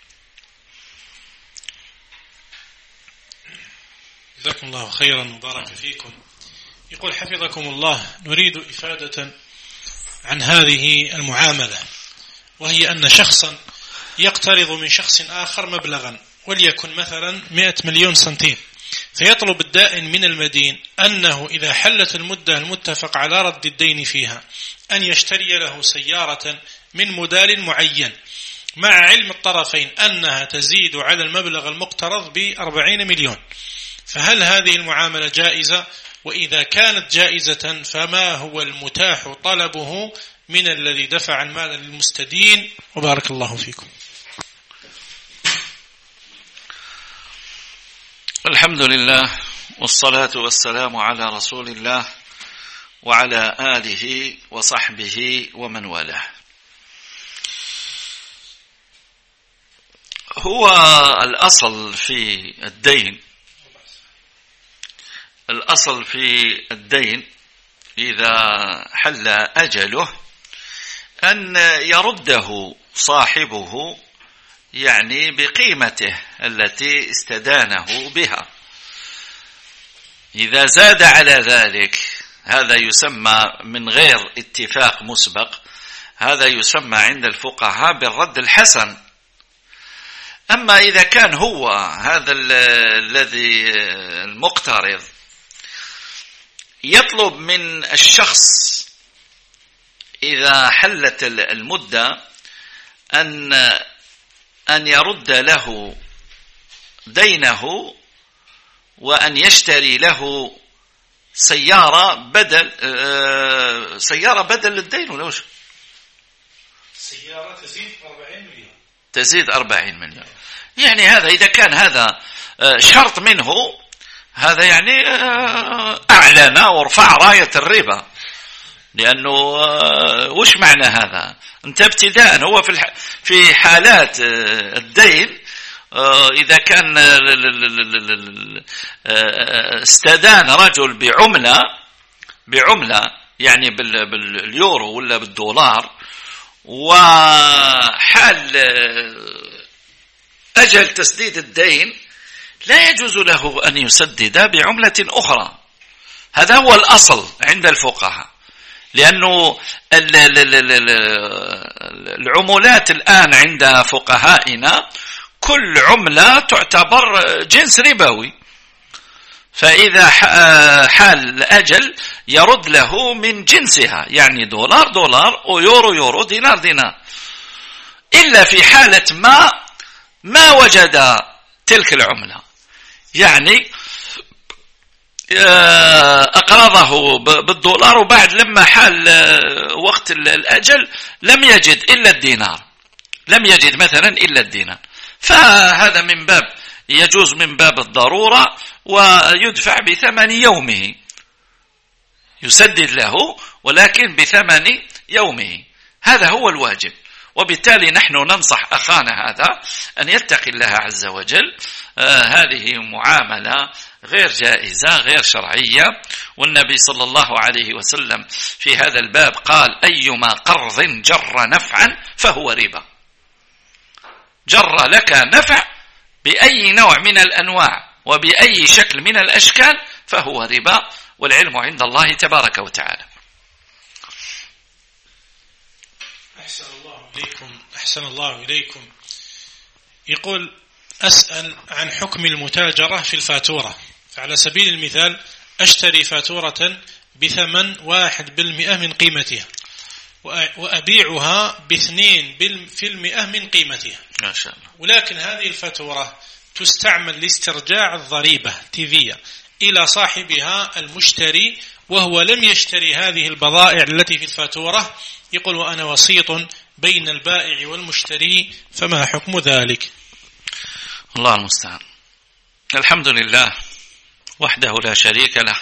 جزاكم الله خيرا وبارك فيكم. يقول حفظكم الله: نريد إفادة عن هذه المعاملة، وهي أن شخصا يقترض من شخص آخر مبلغا وليكن مثلا مئة مليون سنتيم، فيطلب الدائن من المدين أنه إذا حلت المدة المتفق على رد الدين فيها أن يشتري له سيارة من موديل معين، مع علم الطرفين أنها تزيد على المبلغ المقترض بأربعين مليون. فهل هذه المعاملة جائزة؟ وإذا كانت جائزة فما هو المتاح طلبه من الذي دفع المال للمستدين؟ وبارك الله فيكم. الحمد لله والصلاة والسلام على رسول الله وعلى آله وصحبه ومن والاه. هو الأصل في الدين الأصل في الدين إذا حل أجله أن يرده صاحبه، يعني بقيمته التي استدانه بها. إذا زاد على ذلك هذا يسمى من غير اتفاق مسبق، هذا يسمى عند الفقهاء بالرد الحسن. أما إذا كان هو هذا الذي المقترض يطلب من الشخص إذا حلت المدة أن أن يرد له دينه وأن يشتري له سيارة بدل سيارة بدل الدين، ولا وش؟ سيارة تزيد أربعين مليون تزيد أربعين مليون. يعني هذا إذا كان هذا شرط منه، هذا يعني أعلن ورفع راية الربا. لأنه وش معنى هذا؟ أنت ابتداء هو في في حالات الدين إذا كان استدان رجل بعملة بعملة يعني باليورو ولا بالدولار، وحال أجل تسديد الدين لا يجوز له أن يسدد بعملة أخرى. هذا هو الأصل عند الفقهاء، لأنه العملات الآن عند فقهائنا كل عملة تعتبر جنس ربوي، فإذا حال الأجل يرد له من جنسها، يعني دولار دولار ويورو يورو دينار دينار، إلا في حالة ما ما وجد تلك العملة، يعني أقرضه بالدولار وبعد لما حال وقت الأجل لم يجد إلا الدينار، لم يجد مثلا إلا الدينار، فهذا من باب يجوز من باب الضرورة ويدفع بثمن يومه، يسدد له ولكن بثمن يومه، هذا هو الواجب. وبالتالي نحن ننصح أخانا هذا أن يتقي الله عز وجل. آه هذه معاملة غير جائزة غير شرعية، والنبي صلى الله عليه وسلم في هذا الباب قال أيما قرض جر نفعا فهو ربا. جر لك نفع بأي نوع من الأنواع وبأي شكل من الأشكال فهو ربا، والعلم عند الله تبارك وتعالى. أحسن الله إليكم. أحسن الله إليكم. يقول أسأل عن حكم المتاجرة في الفاتورة. فعلى سبيل المثال أشتري فاتورة بثمن واحد بالمئة من قيمتها وأبيعها باثنين في المئة من قيمتها، ما شاء الله. ولكن هذه الفاتورة تستعمل لاسترجاع الضريبة تيفية إلى صاحبها المشتري وهو لم يشتري هذه البضائع التي في الفاتورة. يقول وأنا وسيط بين البائع والمشتري، فما حكم ذلك؟ الله المستعان. الحمد لله وحده لا شريك له،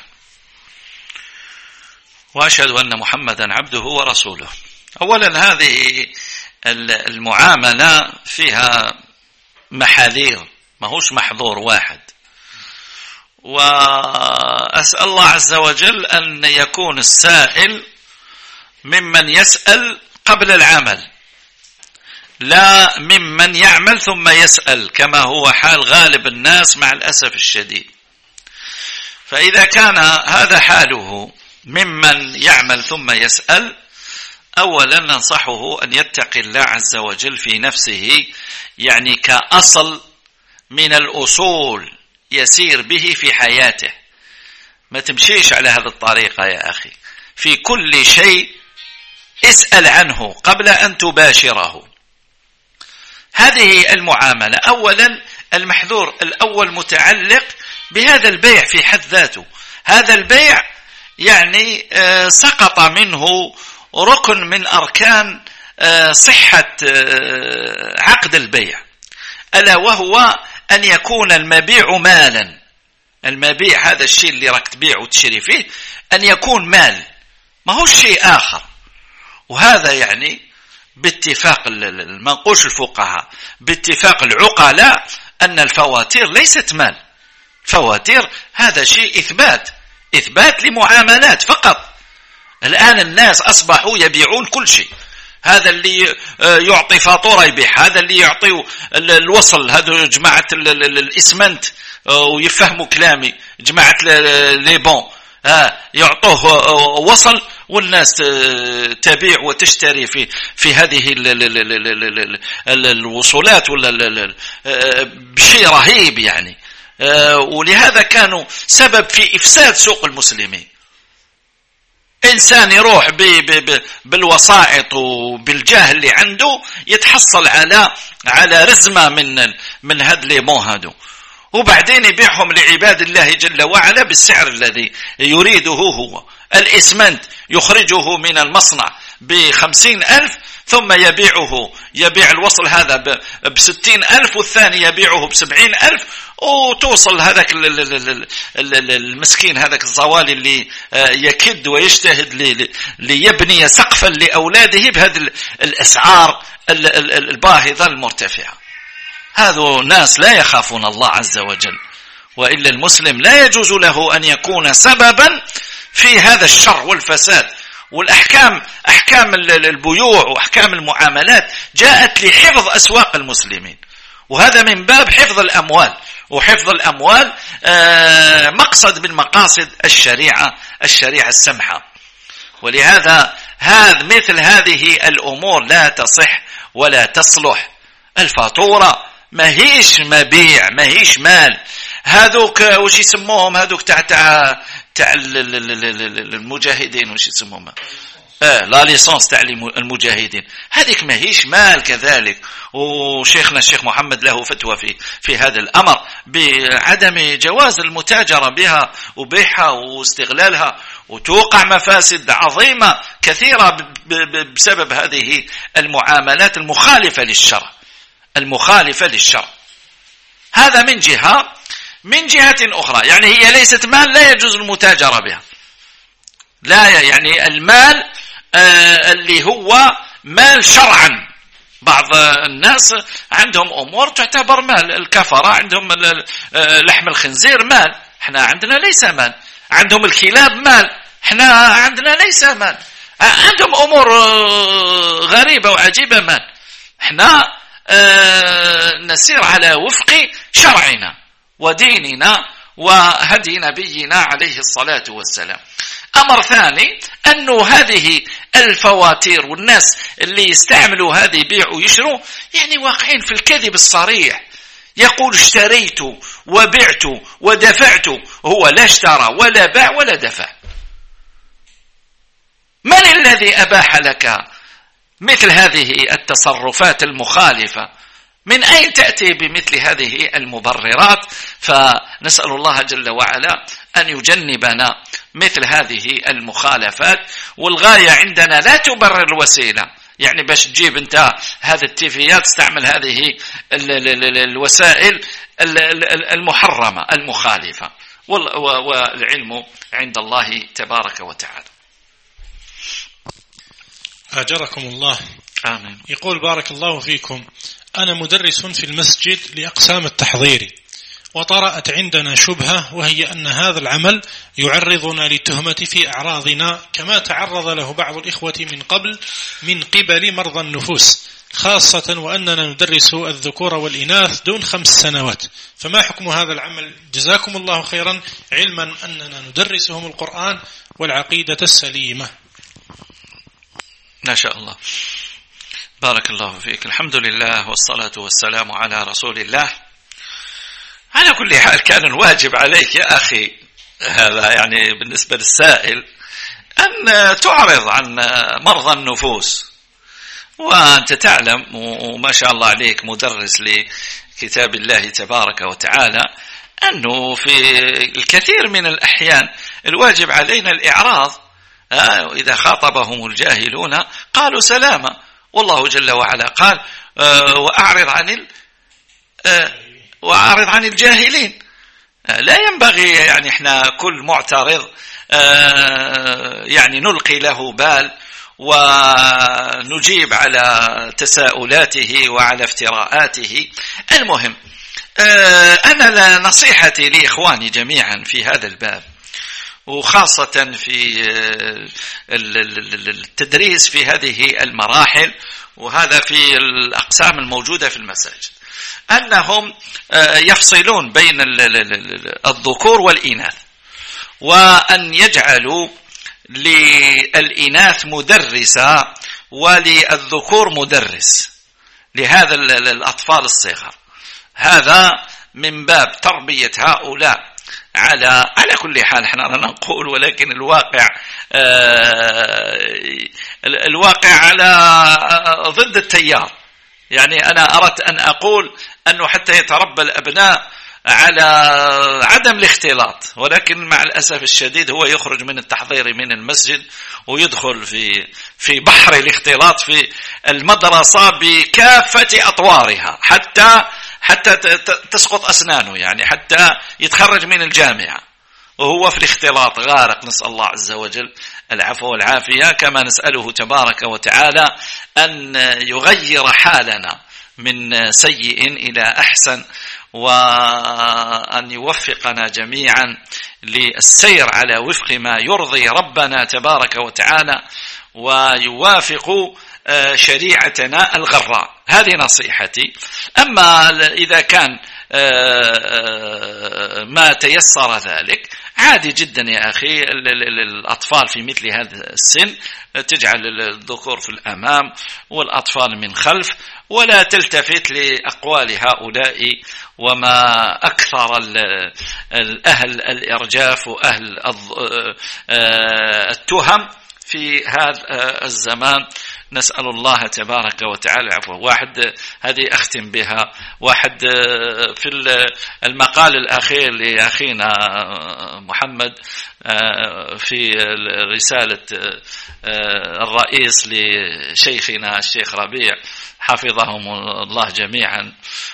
وأشهد أن محمدا عبده ورسوله. أولا هذه المعاملة فيها محاذير، ما هوش محظور واحد، وأسأل الله عز وجل أن يكون السائل ممن يسأل قبل العمل، لا ممن يعمل ثم يسأل كما هو حال غالب الناس مع الأسف الشديد. فإذا كان هذا حاله ممن يعمل ثم يسأل، أولا ننصحه أن يتقي الله عز وجل في نفسه، يعني كأصل من الأصول يسير به في حياته. ما تمشيش على هذه الطريقة يا أخي، في كل شيء اسأل عنه قبل أن تباشره. هذه المعاملة. أولا المحذور الأول متعلق بهذا البيع في حد ذاته. هذا البيع يعني سقط منه ركن من أركان صحة عقد البيع، ألا وهو أن يكون المبيع مالا. المبيع هذا الشيء اللي راك تبيع وتشتري فيه أن يكون مال، ما هو شيء آخر. وهذا يعني باتفاق المنقوش الفقهاء، باتفاق العقلاء، أن الفواتير ليست مال. فواتير هذا شيء إثبات إثبات لمعاملات فقط. الآن الناس أصبحوا يبيعون كل شيء. هذا اللي يعطي فاتورة يبيع، هذا اللي يعطي الوصل، هذا جماعة الإسمنت ويفهموا كلامي، جماعة ليبون يعطوه وصل، والناس تبيع وتشتري في في هذه الوصولات ولا بشيء رهيب يعني. ولهذا كانوا سبب في إفساد سوق المسلمين. إنسان يروح بالوسائط وبالجاه اللي عنده يتحصل على على رزمة من من هاد لي مو هادو، وبعدين يبيعهم لعباد الله جل وعلا بالسعر الذي يريده هو. الإسمنت يخرجه من المصنع بخمسين ألف ثم يبيعه يبيع الوصل هذا بستين ألف والثاني يبيعه بسبعين ألف، وتوصل هذاك المسكين هذاك الزوالي اللي يكد ويجتهد ليبني سقفا لأولاده بهذه الأسعار الباهظة المرتفعة. هذو ناس لا يخافون الله عز وجل، وإلا المسلم لا يجوز له أن يكون سببا في هذا الشر والفساد. والأحكام أحكام البيوع وأحكام المعاملات جاءت لحفظ أسواق المسلمين، وهذا من باب حفظ الأموال. وحفظ الأموال مقصد من مقاصد الشريعة الشريعة السمحة. ولهذا هذا مثل هذه الأمور لا تصح ولا تصلح. الفاتورة ما هيش مبيع، ما هيش مال. هذوك وش يسموهم هذوك تاع تاع تاع المجاهدين، وش يسموهم اه لا ليسانس تاع المجاهدين، هذيك ما هيش مال كذلك. وشيخنا الشيخ محمد له فتوى في في هذا الأمر بعدم جواز المتاجرة بها وبيعها واستغلالها، وتوقع مفاسد عظيمة كثيرة بسبب هذه المعاملات المخالفة للشرع المخالفة للشرع. هذا من جهة. من جهة أخرى يعني هي ليست مال لا يجوز المتاجرة بها، لا يعني المال آه اللي هو مال شرعا. بعض الناس عندهم أمور تعتبر مال، الكفرة عندهم لحم الخنزير مال، احنا عندنا ليس مال. عندهم الكلاب مال، احنا عندنا ليس مال. عندهم أمور غريبة وعجيبة مال، احنا آه نسير على وفق شرعنا وديننا وهدي نبينا عليه الصلاة والسلام. أمر ثاني أنه هذه الفواتير والناس اللي يستعملوا هذه بيع ويشروا يعني واقعين في الكذب الصريح، يقول اشتريت وبعت ودفعت، هو لا اشترى ولا باع ولا دفع. من الذي أباح لك مثل هذه التصرفات المخالفة؟ من أين تأتي بمثل هذه المبررات؟ فنسأل الله جل وعلا أن يجنبنا مثل هذه المخالفات. والغاية عندنا لا تبرر الوسيلة، يعني باش تجيب انت هذه التيفيات تستعمل هذه الوسائل المحرمة المخالفة، والعلم عند الله تبارك وتعالى. أجركم الله. آمين. يقول بارك الله فيكم، أنا مدرس في المسجد لأقسام التحضير، وطرأت عندنا شبهة، وهي أن هذا العمل يعرضنا للتهمة في أعراضنا كما تعرض له بعض الإخوة من قبل من قبل مرضى النفوس، خاصة وأننا ندرس الذكور والإناث دون خمس سنوات، فما حكم هذا العمل؟ جزاكم الله خيرا، علما أننا ندرسهم القرآن والعقيدة السليمة. ما شاء الله، بارك الله فيك. الحمد لله والصلاة والسلام على رسول الله. على كل حال كان الواجب عليك يا أخي هذا يعني بالنسبة للسائل أن تعرض عن مرضى النفوس، وأنت تعلم وما شاء الله عليك مدرس لكتاب الله تبارك وتعالى أنه في الكثير من الأحيان الواجب علينا الإعراض. إذا خاطبهم الجاهلون قالوا سلاما، والله جل وعلا قال وأعرض عن ال وأعرض عن الجاهلين. لا ينبغي يعني احنا كل معترض يعني نلقي له بال ونجيب على تساؤلاته وعلى افتراءاته. المهم أنا نصيحتي لإخواني جميعا في هذا الباب، وخاصة في التدريس في هذه المراحل وهذا في الأقسام الموجودة في المساجد، أنهم يفصلون بين الذكور والإناث، وأن يجعلوا للإناث مدرسة وللذكور مدرس لهذا الأطفال الصغار. هذا من باب تربية هؤلاء على على كل حال. احنا نقول ولكن الواقع الواقع على ضد التيار. يعني أنا أردت أن أقول أنه حتى يتربى الأبناء على عدم الاختلاط، ولكن مع الأسف الشديد هو يخرج من التحضير من المسجد ويدخل في في بحر الاختلاط في المدرسة بكافة أطوارها حتى حتى تسقط أسنانه، يعني حتى يتخرج من الجامعة وهو في الاختلاط غارق. نسأل الله عز وجل العفو والعافية، كما نسأله تبارك وتعالى أن يغير حالنا من سيء إلى أحسن، وأن يوفقنا جميعا للسير على وفق ما يرضي ربنا تبارك وتعالى ويوافق شريعتنا الغراء. هذه نصيحتي. أما إذا كان ما تيسر ذلك عادي جدا يا أخي، الأطفال في مثل هذا السن تجعل الذكور في الأمام والأطفال من خلف، ولا تلتفت لأقوال هؤلاء وما أكثر الأهل الإرجاف وأهل التهم في هذا الزمان نسأل الله تبارك وتعالى العفو. واحد هذه أختم بها، واحد في المقال الأخير لأخينا محمد في رسالة الرئيس لشيخنا الشيخ ربيع حفظهم الله جميعا،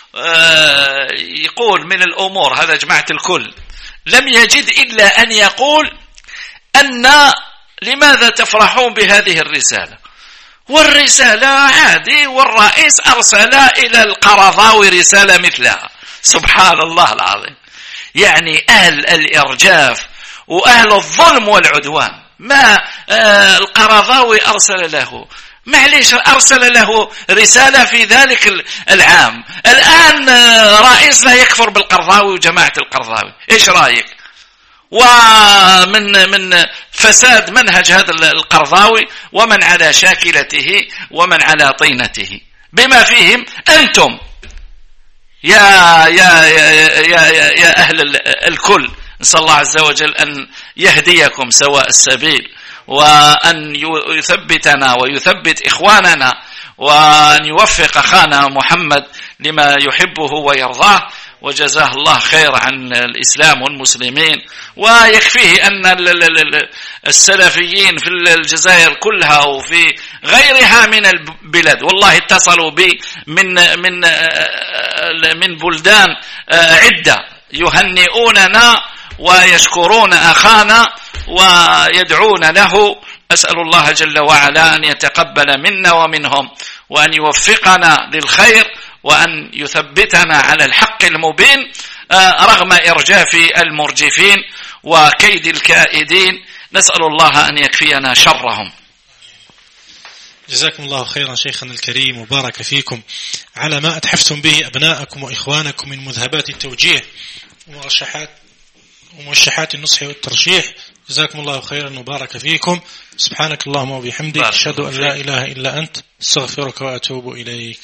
يقول من الأمور، هذا جماعة الكل، لم يجد إلا أن يقول أن لماذا تفرحون بهذه الرسالة، والرسالة عادي، والرئيس أرسل إلى القرضاوي رسالة مثلها. سبحان الله العظيم. يعني أهل الإرجاف وأهل الظلم والعدوان، ما آه القرضاوي أرسل له، معليش أرسل له رسالة في ذلك العام، الآن آه رئيسنا يكفر بالقرضاوي وجماعة القرضاوي، إيش رأيك؟ ومن من فساد منهج هذا القرضاوي ومن على شاكلته ومن على طينته، بما فيهم أنتم يا يا يا يا, يا أهل الكل. نسأل الله عز وجل أن يهديكم سواء السبيل، وأن يثبتنا ويثبت إخواننا، وأن يوفق أخانا محمد لما يحبه ويرضاه، وجزاه الله خير عن الإسلام والمسلمين. ويكفيه أن السلفيين في الجزائر كلها وفي غيرها من البلاد والله اتصلوا بي من من من بلدان عدة يهنئوننا ويشكرون أخانا ويدعون له. أسأل الله جل وعلا أن يتقبل منا ومنهم، وأن يوفقنا للخير، وأن يثبتنا على الحق المبين رغم إرجاف المرجفين وكيد الكائدين. نسأل الله أن يكفينا شرهم. جزاكم الله خيرا شيخنا الكريم، وبارك فيكم على ما أتحفتم به أبناءكم وإخوانكم من مذهبات التوجيه ومرشحات ومرشحات النصح والترشيح. جزاكم الله خيرا وبارك فيكم. سبحانك اللهم وبحمدك، أشهد أن لا إله إلا أنت، استغفرك وأتوب إليك.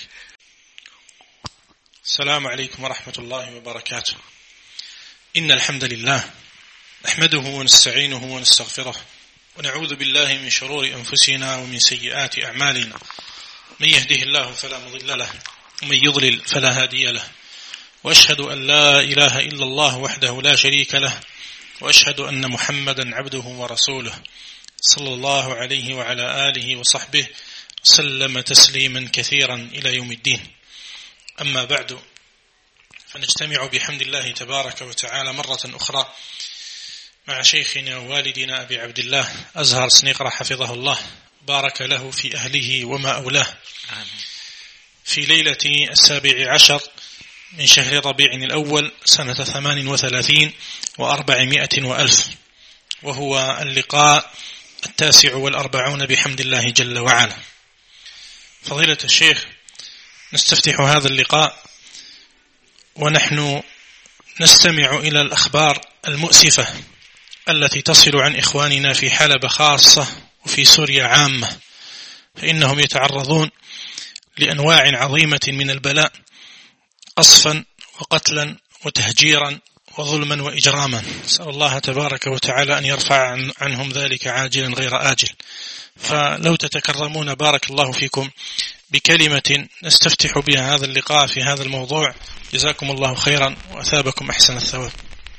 السلام عليكم ورحمة الله وبركاته. إن الحمد لله نحمده ونستعينه ونستغفره، ونعوذ بالله من شرور أنفسنا ومن سيئات أعمالنا. من يهده الله فلا مضل له، ومن يضلل فلا هادي له، وأشهد أن لا إله إلا الله وحده لا شريك له، وأشهد أن محمدا عبده ورسوله صلى الله عليه وعلى آله وصحبه وسلم تسليما كثيرا إلى يوم الدين. أما بعد، فنجتمع بحمد الله تبارك وتعالى مرة أخرى مع شيخنا ووالدنا أبي عبد الله أزهر سنيقرة حفظه الله، بارك له في أهله وما أولاه، في ليلة السابع عشر من شهر ربيع الأول سنة ثمان وثلاثين وأربعمائة وألف، وهو اللقاء التاسع والأربعون بحمد الله جل وعلا. فضيلة الشيخ، نستفتح هذا اللقاء ونحن نستمع إلى الأخبار المؤسفة التي تصل عن إخواننا في حلب خاصة وفي سوريا عامة، فإنهم يتعرضون لأنواع عظيمة من البلاء، قصفا وقتلا وتهجيرا وظلما وإجراما. نسأل الله تبارك وتعالى أن يرفع عنهم ذلك عاجلا غير آجل. فلو تتكرمون بارك الله فيكم بكلمة نستفتح بها هذا اللقاء في هذا الموضوع، جزاكم الله خيرا وأثابكم أحسن الثواب.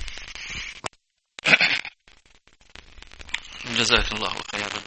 جزاك الله خيرا.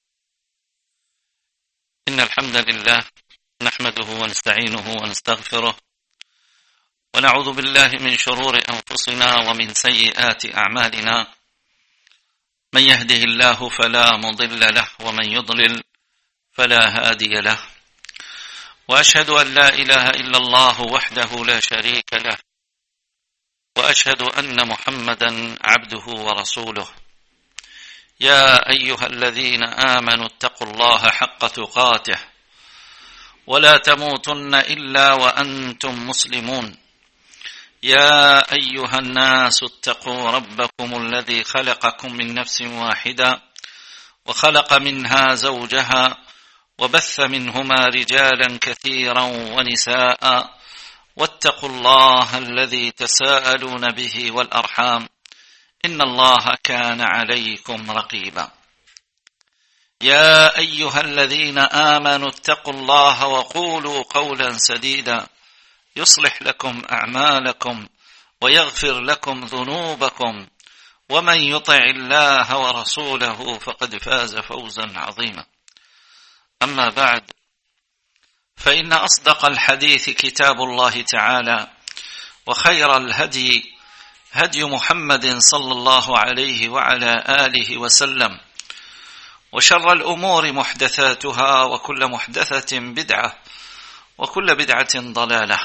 إن الحمد لله نحمده ونستعينه ونستغفره، ونعوذ بالله من شرور أنفسنا ومن سيئات أعمالنا. من يهده الله فلا مضل له، ومن يضلل فلا هادي له، وأشهد أن لا إله إلا الله وحده لا شريك له، وأشهد أن محمدا عبده ورسوله. يا أيها الذين آمنوا اتقوا الله حق تقاته ولا تموتن إلا وأنتم مسلمون. يا أيها الناس اتقوا ربكم الذي خلقكم من نفس واحدة وخلق منها زوجها وبث منهما رجالا كثيرا ونساء، واتقوا الله الذي تساءلون به والأرحام، إن الله كان عليكم رقيبا. يا أيها الذين آمنوا اتقوا الله وقولوا قولا سديدا يصلح لكم أعمالكم ويغفر لكم ذنوبكم ومن يطع الله ورسوله فقد فاز فوزا عظيما. أما بعد، فإن أصدق الحديث كتاب الله تعالى، وخير الهدي هدي محمد صلى الله عليه وعلى آله وسلم، وشر الأمور محدثاتها، وكل محدثة بدعة، وكل بدعة ضلالة.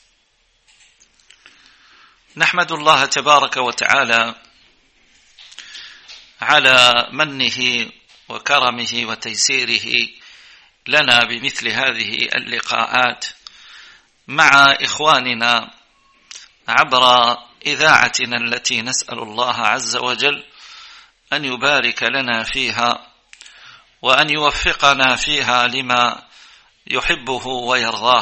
نحمد الله تبارك وتعالى على منه وكرمه وتيسيره لنا بمثل هذه اللقاءات مع إخواننا عبر إذاعتنا التي نسأل الله عز وجل أن يبارك لنا فيها وأن يوفقنا فيها لما يحبه ويرضاه.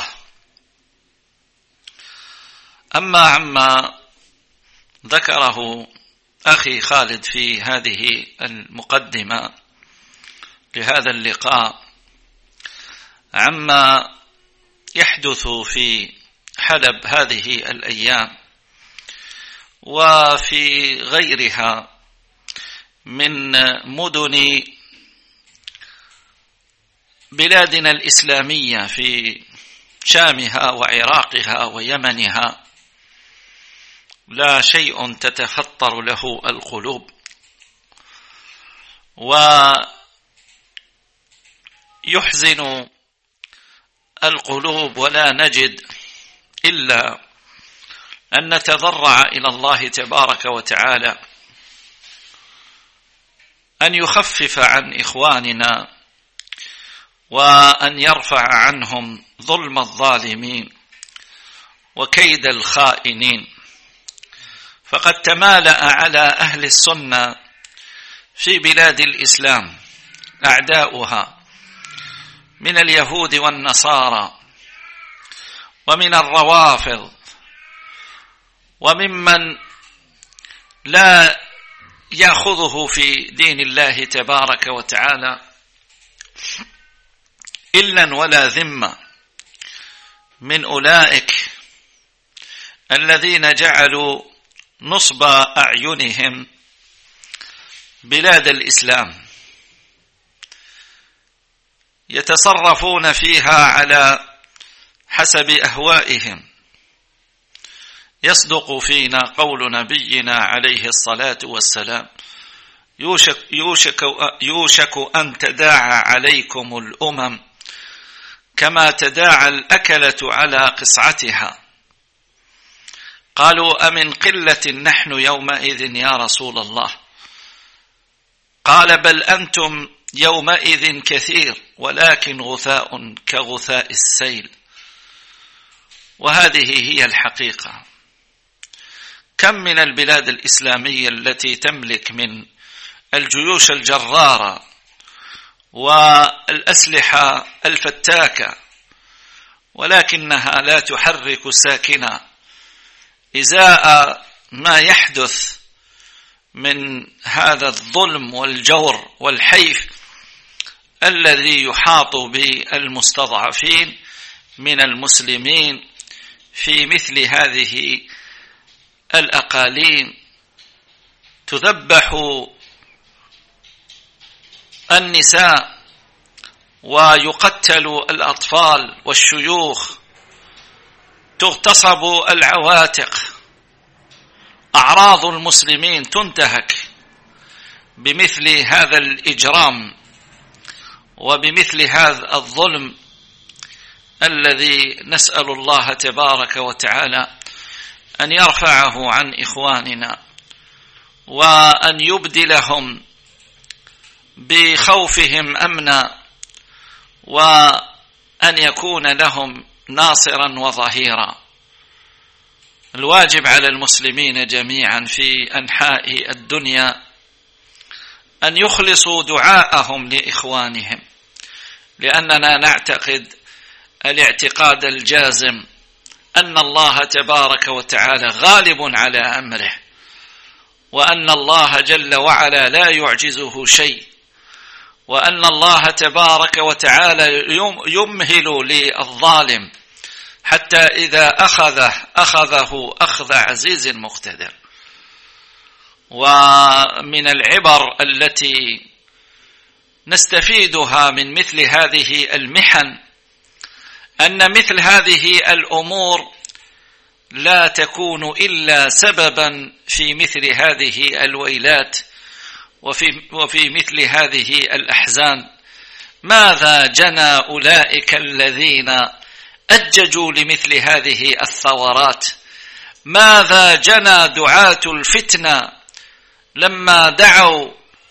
أما عما ذكره أخي خالد في هذه المقدمة لهذا اللقاء عما يحدث في حلب هذه الأيام وفي غيرها من مدن بلادنا الإسلامية في شامها وعراقها ويمنها، لا شيء تتفطر له القلوب ويحزن القلوب، ولا نجد إلا أن نتضرع إلى الله تبارك وتعالى أن يخفف عن إخواننا وأن يرفع عنهم ظلم الظالمين وكيد الخائنين. فقد تمالأ على أهل السنة في بلاد الإسلام أعداؤها من اليهود والنصارى ومن الروافض وممن لا يأخذه في دين الله تبارك وتعالى إلا ولا ذمة، من أولئك الذين جعلوا نصب أعينهم بلاد الإسلام يتصرفون فيها على حسب أهوائهم. يصدق فينا قول نبينا عليه الصلاة والسلام: يوشك, يوشك, يوشك أن تداعى عليكم الأمم كما تداعى الأكلة على قصعتها. قالوا: أمن قلة نحن يومئذ يا رسول الله؟ قال: بل أنتم يومئذ كثير ولكن غثاء كغثاء السيل. وهذه هي الحقيقة. كم من البلاد الإسلامية التي تملك من الجيوش الجرارة والأسلحة الفتاكة، ولكنها لا تحرك ساكنا إزاء ما يحدث من هذا الظلم والجور والحيف الذي يحاط بالمستضعفين من المسلمين في مثل هذه الأقاليم. تذبح النساء ويقتل الأطفال والشيوخ، تغتصب العواتق، أعراض المسلمين تنتهك بمثل هذا الإجرام وبمثل هذا الظلم الذي نسأل الله تبارك وتعالى أن يرفعه عن إخواننا وأن يبدلهم بخوفهم أمنا وأن يكون لهم ناصرا وظهيرا. الواجب على المسلمين جميعا في أنحاء الدنيا أن يخلصوا دعاءهم لإخوانهم، لأننا نعتقد الاعتقاد الجازم أن الله تبارك وتعالى غالب على أمره، وأن الله جل وعلا لا يعجزه شيء، وأن الله تبارك وتعالى يمهل للظالم حتى إذا أخذه أخذه أخذ عزيز مقتدر. ومن العبر التي نستفيدها من مثل هذه المحن أن مثل هذه الأمور لا تكون إلا سببا في مثل هذه الويلات وفي, وفي مثل هذه الأحزان. ماذا جنى أولئك الذين أججوا لمثل هذه الثورات؟ ماذا جنى دعاة الفتنة لما دعوا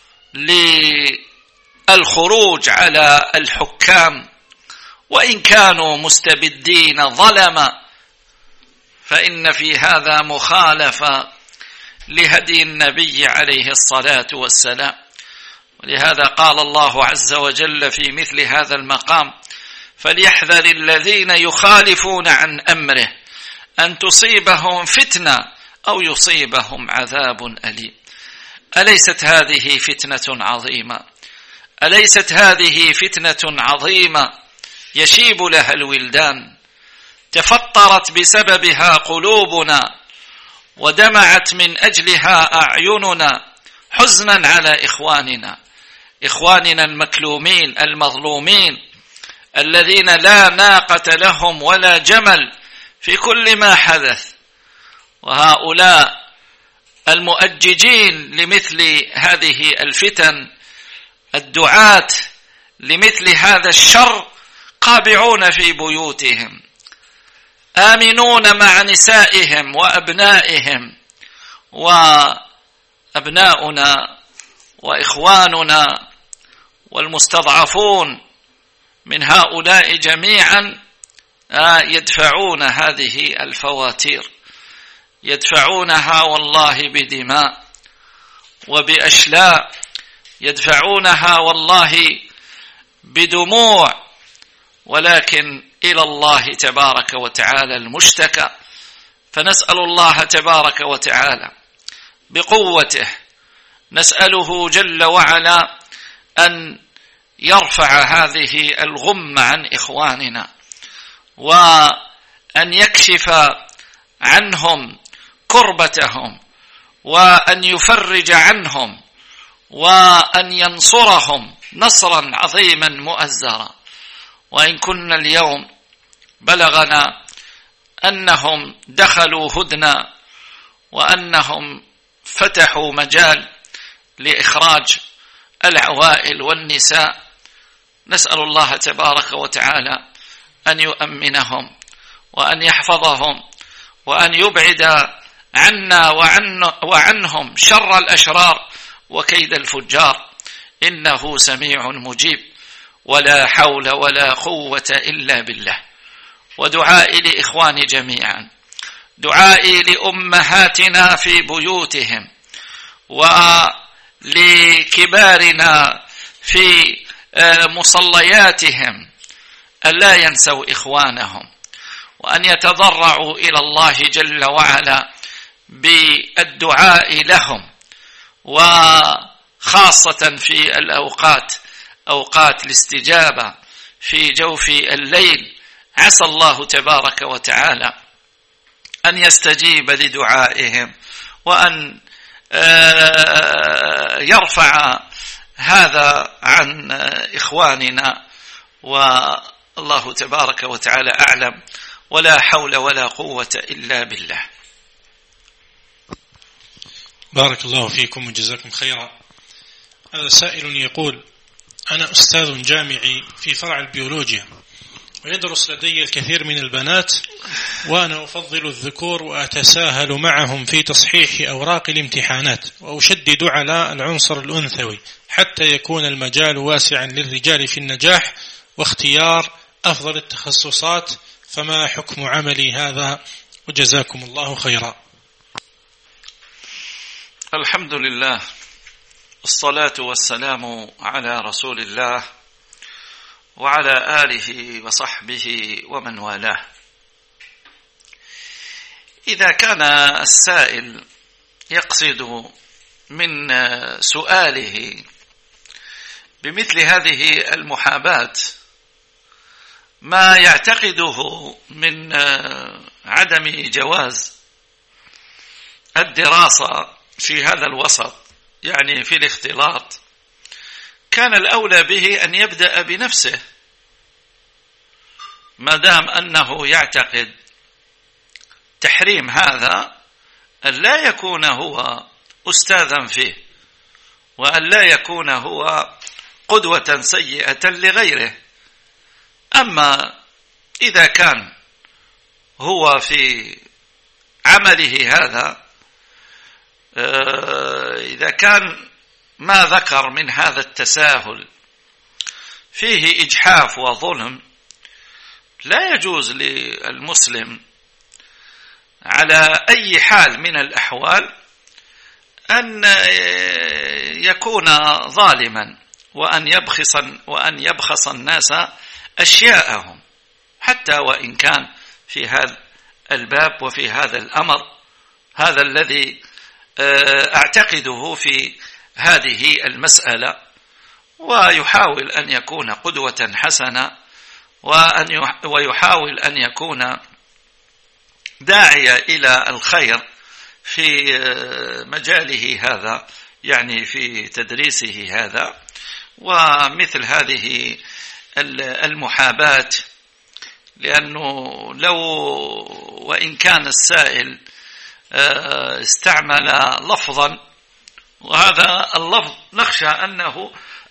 للخروج على الحكام وإن كانوا مستبدين ظلما؟ فإن في هذا مخالفة لهدي النبي عليه الصلاة والسلام. ولهذا قال الله عز وجل في مثل هذا المقام: فليحذر الذين يخالفون عن أمره أن تصيبهم فتنة أو يصيبهم عذاب أليم. أليست هذه فتنة عظيمة؟ أليست هذه فتنة عظيمة يشيب لها الولدان، تفطرت بسببها قلوبنا ودمعت من أجلها أعيننا حزنا على إخواننا إخواننا المكلومين المظلومين الذين لا ناقة لهم ولا جمل في كل ما حدث. وهؤلاء المؤججين لمثل هذه الفتن، الدعاة لمثل هذا الشر، قابعون في بيوتهم آمنون مع نسائهم وأبنائهم، وأبناؤنا وإخواننا والمستضعفون من هؤلاء جميعا يدفعون هذه الفواتير، يدفعونها والله بدماء وبأشلاء، يدفعونها والله بدموع، ولكن إلى الله تبارك وتعالى المشتكى. فنسأل الله تبارك وتعالى بقوته، نسأله جل وعلا أن يرفع هذه الغم عن إخواننا، وأن يكشف عنهم كربتهم، وأن يفرج عنهم، وأن ينصرهم نصرا عظيما مؤزرا. وإن كنا اليوم بلغنا أنهم دخلوا هدنة وأنهم فتحوا مجال لإخراج العوائل والنساء، نسأل الله تبارك وتعالى أن يؤمنهم وأن يحفظهم وأن يبعد عنا وعن وعنهم شر الأشرار وكيد الفجار، إنه سميع مجيب. ولا حول ولا قوة إلا بالله. ودعائي لإخواني جميعا، دعائي لأمهاتنا في بيوتهم ولكبارنا في مصلياتهم ألا ينسوا إخوانهم، وأن يتضرعوا إلى الله جل وعلا بالدعاء لهم، وخاصة في الأوقات أوقات الاستجابة في جوف الليل. عسى الله تبارك وتعالى أن يستجيب لدعائهم وأن يرفع هذا عن إخواننا، والله تبارك وتعالى أعلم. ولا حول ولا قوة إلا بالله. بارك الله فيكم وجزاكم خيرا. هذا سائل يقول: أنا أستاذ جامعي في فرع البيولوجيا، ويدرس لدي الكثير من البنات، وأنا أفضل الذكور وأتساهل معهم في تصحيح أوراق الامتحانات، وأشدد على العنصر الأنثوي حتى يكون المجال واسعا للرجال في النجاح واختيار أفضل التخصصات، فما حكم عملي هذا؟ وجزاكم الله خيرا. الحمد لله، الصلاة والسلام على رسول الله وعلى آله وصحبه ومن والاه. إذا كان السائل يقصد من سؤاله بمثل هذه المحاباة ما يعتقده من عدم جواز الدراسة في هذا الوسط، يعني في الاختلاط، كان الأولى به أن يبدأ بنفسه، ما دام أنه يعتقد تحريم هذا، أن لا يكون هو أستاذا فيه، وأن لا يكون هو قدوة سيئة لغيره. أما إذا كان هو في عمله هذا، إذا كان ما ذكر من هذا التساهل فيه إجحاف وظلم، لا يجوز للمسلم على أي حال من الأحوال أن يكون ظالما وأن يبخس وأن يبخس الناس أشياءهم، حتى وإن كان في هذا الباب وفي هذا الأمر. هذا الذي أعتقده في هذه المسألة، ويحاول أن يكون قدوة حسنة، وأن ويحاول أن يكون داعية إلى الخير في مجاله هذا، يعني في تدريسه هذا. ومثل هذه المحاباة، لأنه لو وإن كان السائل استعمل لفظا، وهذا اللفظ نخشى أنه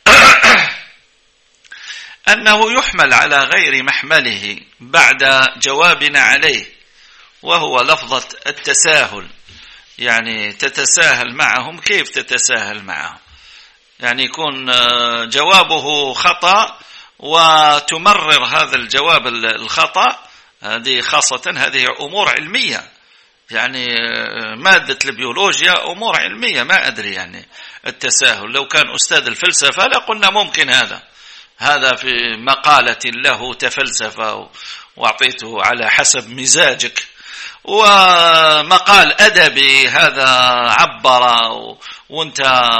أنه يحمل على غير محمله بعد جوابنا عليه، وهو لفظة التساهل، يعني تتساهل معهم. كيف تتساهل معهم؟ يعني يكون جوابه خطأ وتمرر هذا الجواب الخطأ. هذه خاصة هذه أمور علمية، يعني مادة البيولوجيا أمور علمية، ما أدري يعني التساهل. لو كان أستاذ الفلسفة لقلنا ممكن هذا هذا في مقالة له تفلسفة وأعطيته على حسب مزاجك، ومقال أدبي هذا عبر وانت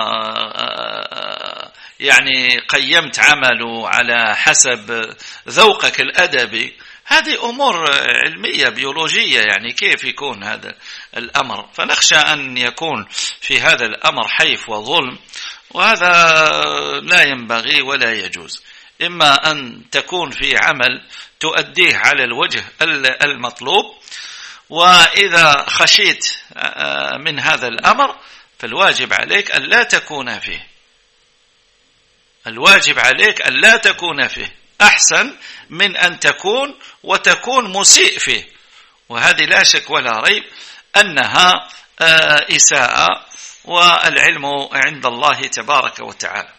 يعني قيمت عمله على حسب ذوقك الأدبي. هذه أمور علمية بيولوجية، يعني كيف يكون هذا الأمر؟ فنخشى أن يكون في هذا الأمر حيف وظلم، وهذا لا ينبغي ولا يجوز. إما أن تكون في عمل تؤديه على الوجه المطلوب، وإذا خشيت من هذا الأمر فالواجب عليك أن لا تكون فيه، الواجب عليك أن لا تكون فيه أحسن من أن تكون وتكون مسيء فيه. وهذه لا شك ولا ريب أنها إساءة، والعلم عند الله تبارك وتعالى.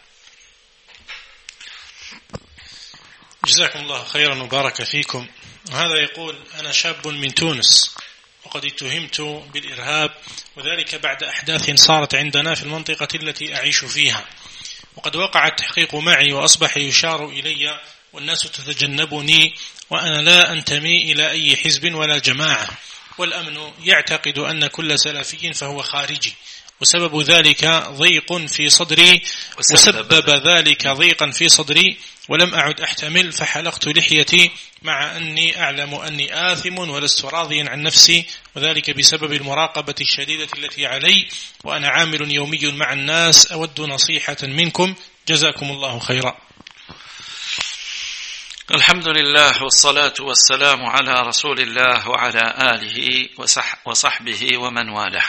جزاكم الله خيرا وبارك فيكم. وهذا يقول: أنا شاب من تونس، وقد اتهمت بالإرهاب، وذلك بعد أحداث صارت عندنا في المنطقة التي أعيش فيها، وقد وقع التحقيق معي وأصبح يشار إلي والناس تتجنبني، وأنا لا أنتمي إلى أي حزب ولا جماعة، والأمن يعتقد أن كل سلفي فهو خارجي، وسبب ذلك ضيق في صدري وسبب ذلك ضيقا في صدري ولم أعد أحتمل، فحلقت لحيتي مع أني أعلم أني آثم ولست راضيا عن نفسي، وذلك بسبب المراقبة الشديدة التي علي، وأنا عامل يومي مع الناس. أود نصيحة منكم، جزاكم الله خيرا. الحمد لله والصلاة والسلام على رسول الله وعلى آله وصحبه ومن والاه.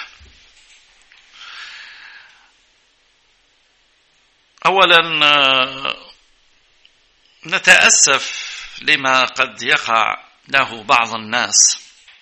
أولا نتأسف لما قد يقع له بعض الناس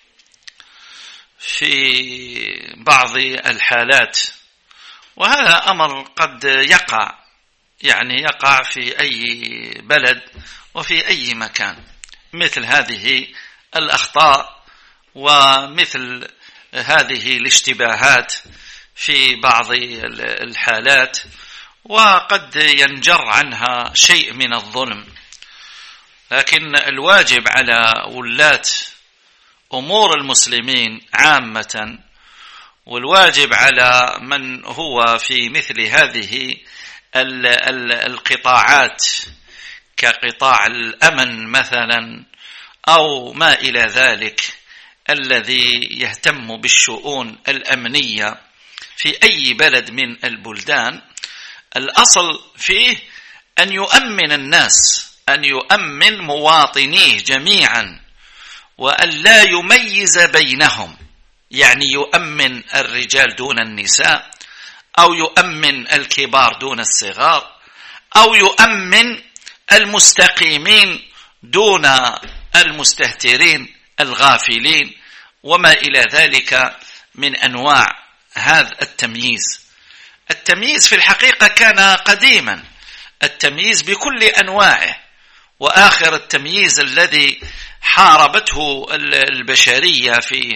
في بعض الحالات، وهذا أمر قد يقع، يعني يقع في أي بلد وفي أي مكان، مثل هذه الأخطاء ومثل هذه الاشتباهات في بعض الحالات، وقد ينجر عنها شيء من الظلم. لكن الواجب على ولاة أمور المسلمين عامة، والواجب على من هو في مثل هذه القطاعات كقطاع الأمن مثلا أو ما إلى ذلك الذي يهتم بالشؤون الأمنية في أي بلد من البلدان، الأصل فيه أن يؤمن الناس، أن يؤمن مواطنيه جميعا، وأن لا يميز بينهم، يعني يؤمن الرجال دون النساء، أو يؤمن الكبار دون الصغار، أو يؤمن المستقيمين دون المستهترين الغافلين، وما إلى ذلك من أنواع هذا التمييز. التمييز في الحقيقة كان قديما، التمييز بكل أنواعه، وآخر التمييز الذي حاربته البشرية في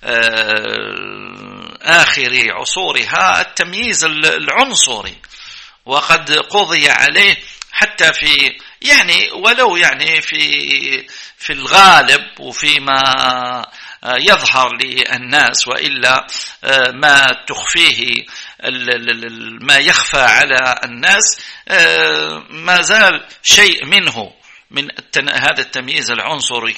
آخر عصورها التمييز العنصري، وقد قضي عليه حتى في يعني ولو يعني في في الغالب وفيما يظهر للناس، وإلا ما تخفيه ما يخفى على الناس ما زال شيء منه من هذا التمييز العنصري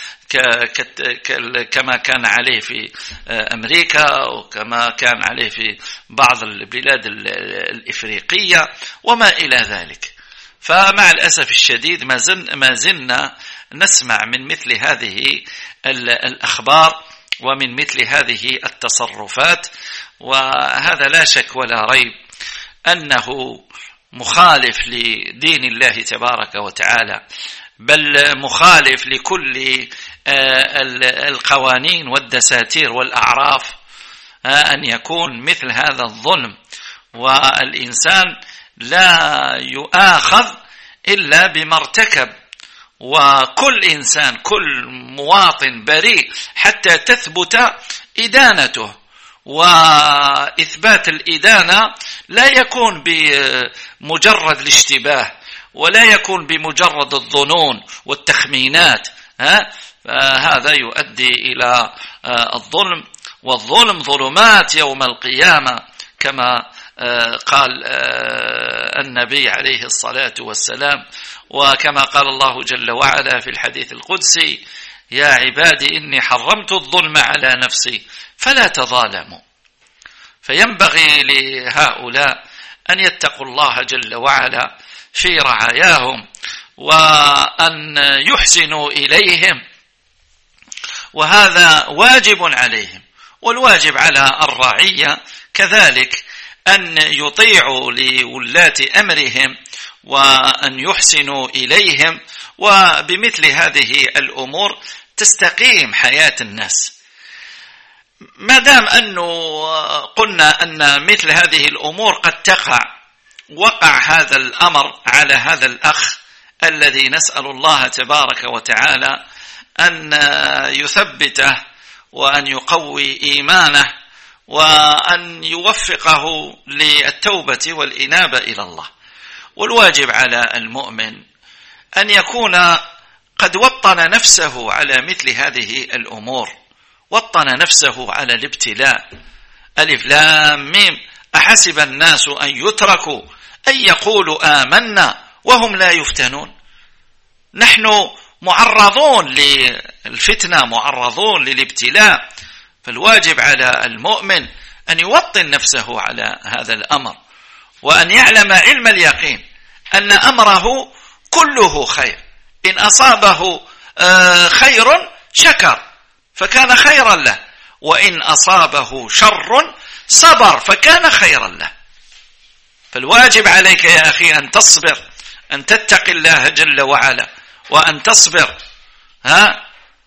كما كان عليه في أمريكا وكما كان عليه في بعض البلاد الإفريقية وما إلى ذلك. فمع الأسف الشديد ما زلنا ما زلنا نسمع من مثل هذه الأخبار ومن مثل هذه التصرفات، وهذا لا شك ولا ريب أنه مخالف لدين الله تبارك وتعالى، بل مخالف لكل القوانين والدساتير والأعراف، أن يكون مثل هذا الظلم، والإنسان لا يؤاخذ إلا بما ارتكب، وكل إنسان كل مواطن بريء حتى تثبت إدانته. وإثبات الإدانة لا يكون بمجرد الاشتباه، ولا يكون بمجرد الظنون والتخمينات، ها؟ هذا يؤدي إلى الظلم، والظلم ظلمات يوم القيامة كما قال النبي عليه الصلاة والسلام، وكما قال الله جل وعلا في الحديث القدسي: يا عبادي إني حرمت الظلم على نفسي فلا تظالموا. فينبغي لهؤلاء أن يتقوا الله جل وعلا في رعاياهم، وأن يحسنوا إليهم، وهذا واجب عليهم. والواجب على الرعية كذلك أن يطيعوا لولاة أمرهم وأن يحسنوا إليهم، وبمثل هذه الأمور تستقيم حياة الناس. ما دام أنه قلنا أن مثل هذه الأمور قد تقع، وقع هذا الأمر على هذا الأخ الذي نسأل الله تبارك وتعالى أن يثبته وأن يقوي إيمانه وأن يوفقه للتوبة والإنابة إلى الله. والواجب على المؤمن أن يكون قد وطن نفسه على مثل هذه الأمور، وطن نفسه على الابتلاء. ألف لام ميم: أحسب الناس أن يتركوا أن يقولوا آمنا وهم لا يفتنون. نحن معرضون للفتنة، معرضون للابتلاء، فالواجب على المؤمن أن يوطن نفسه على هذا الأمر، وأن يعلم علم اليقين أن أمره كله خير. إن أصابه خير شكر فكان خيرا له، وإن أصابه شر صبر فكان خيرا له. فالواجب عليك يا أخي أن تصبر، أن تتقي الله جل وعلا، وأن تصبر، ها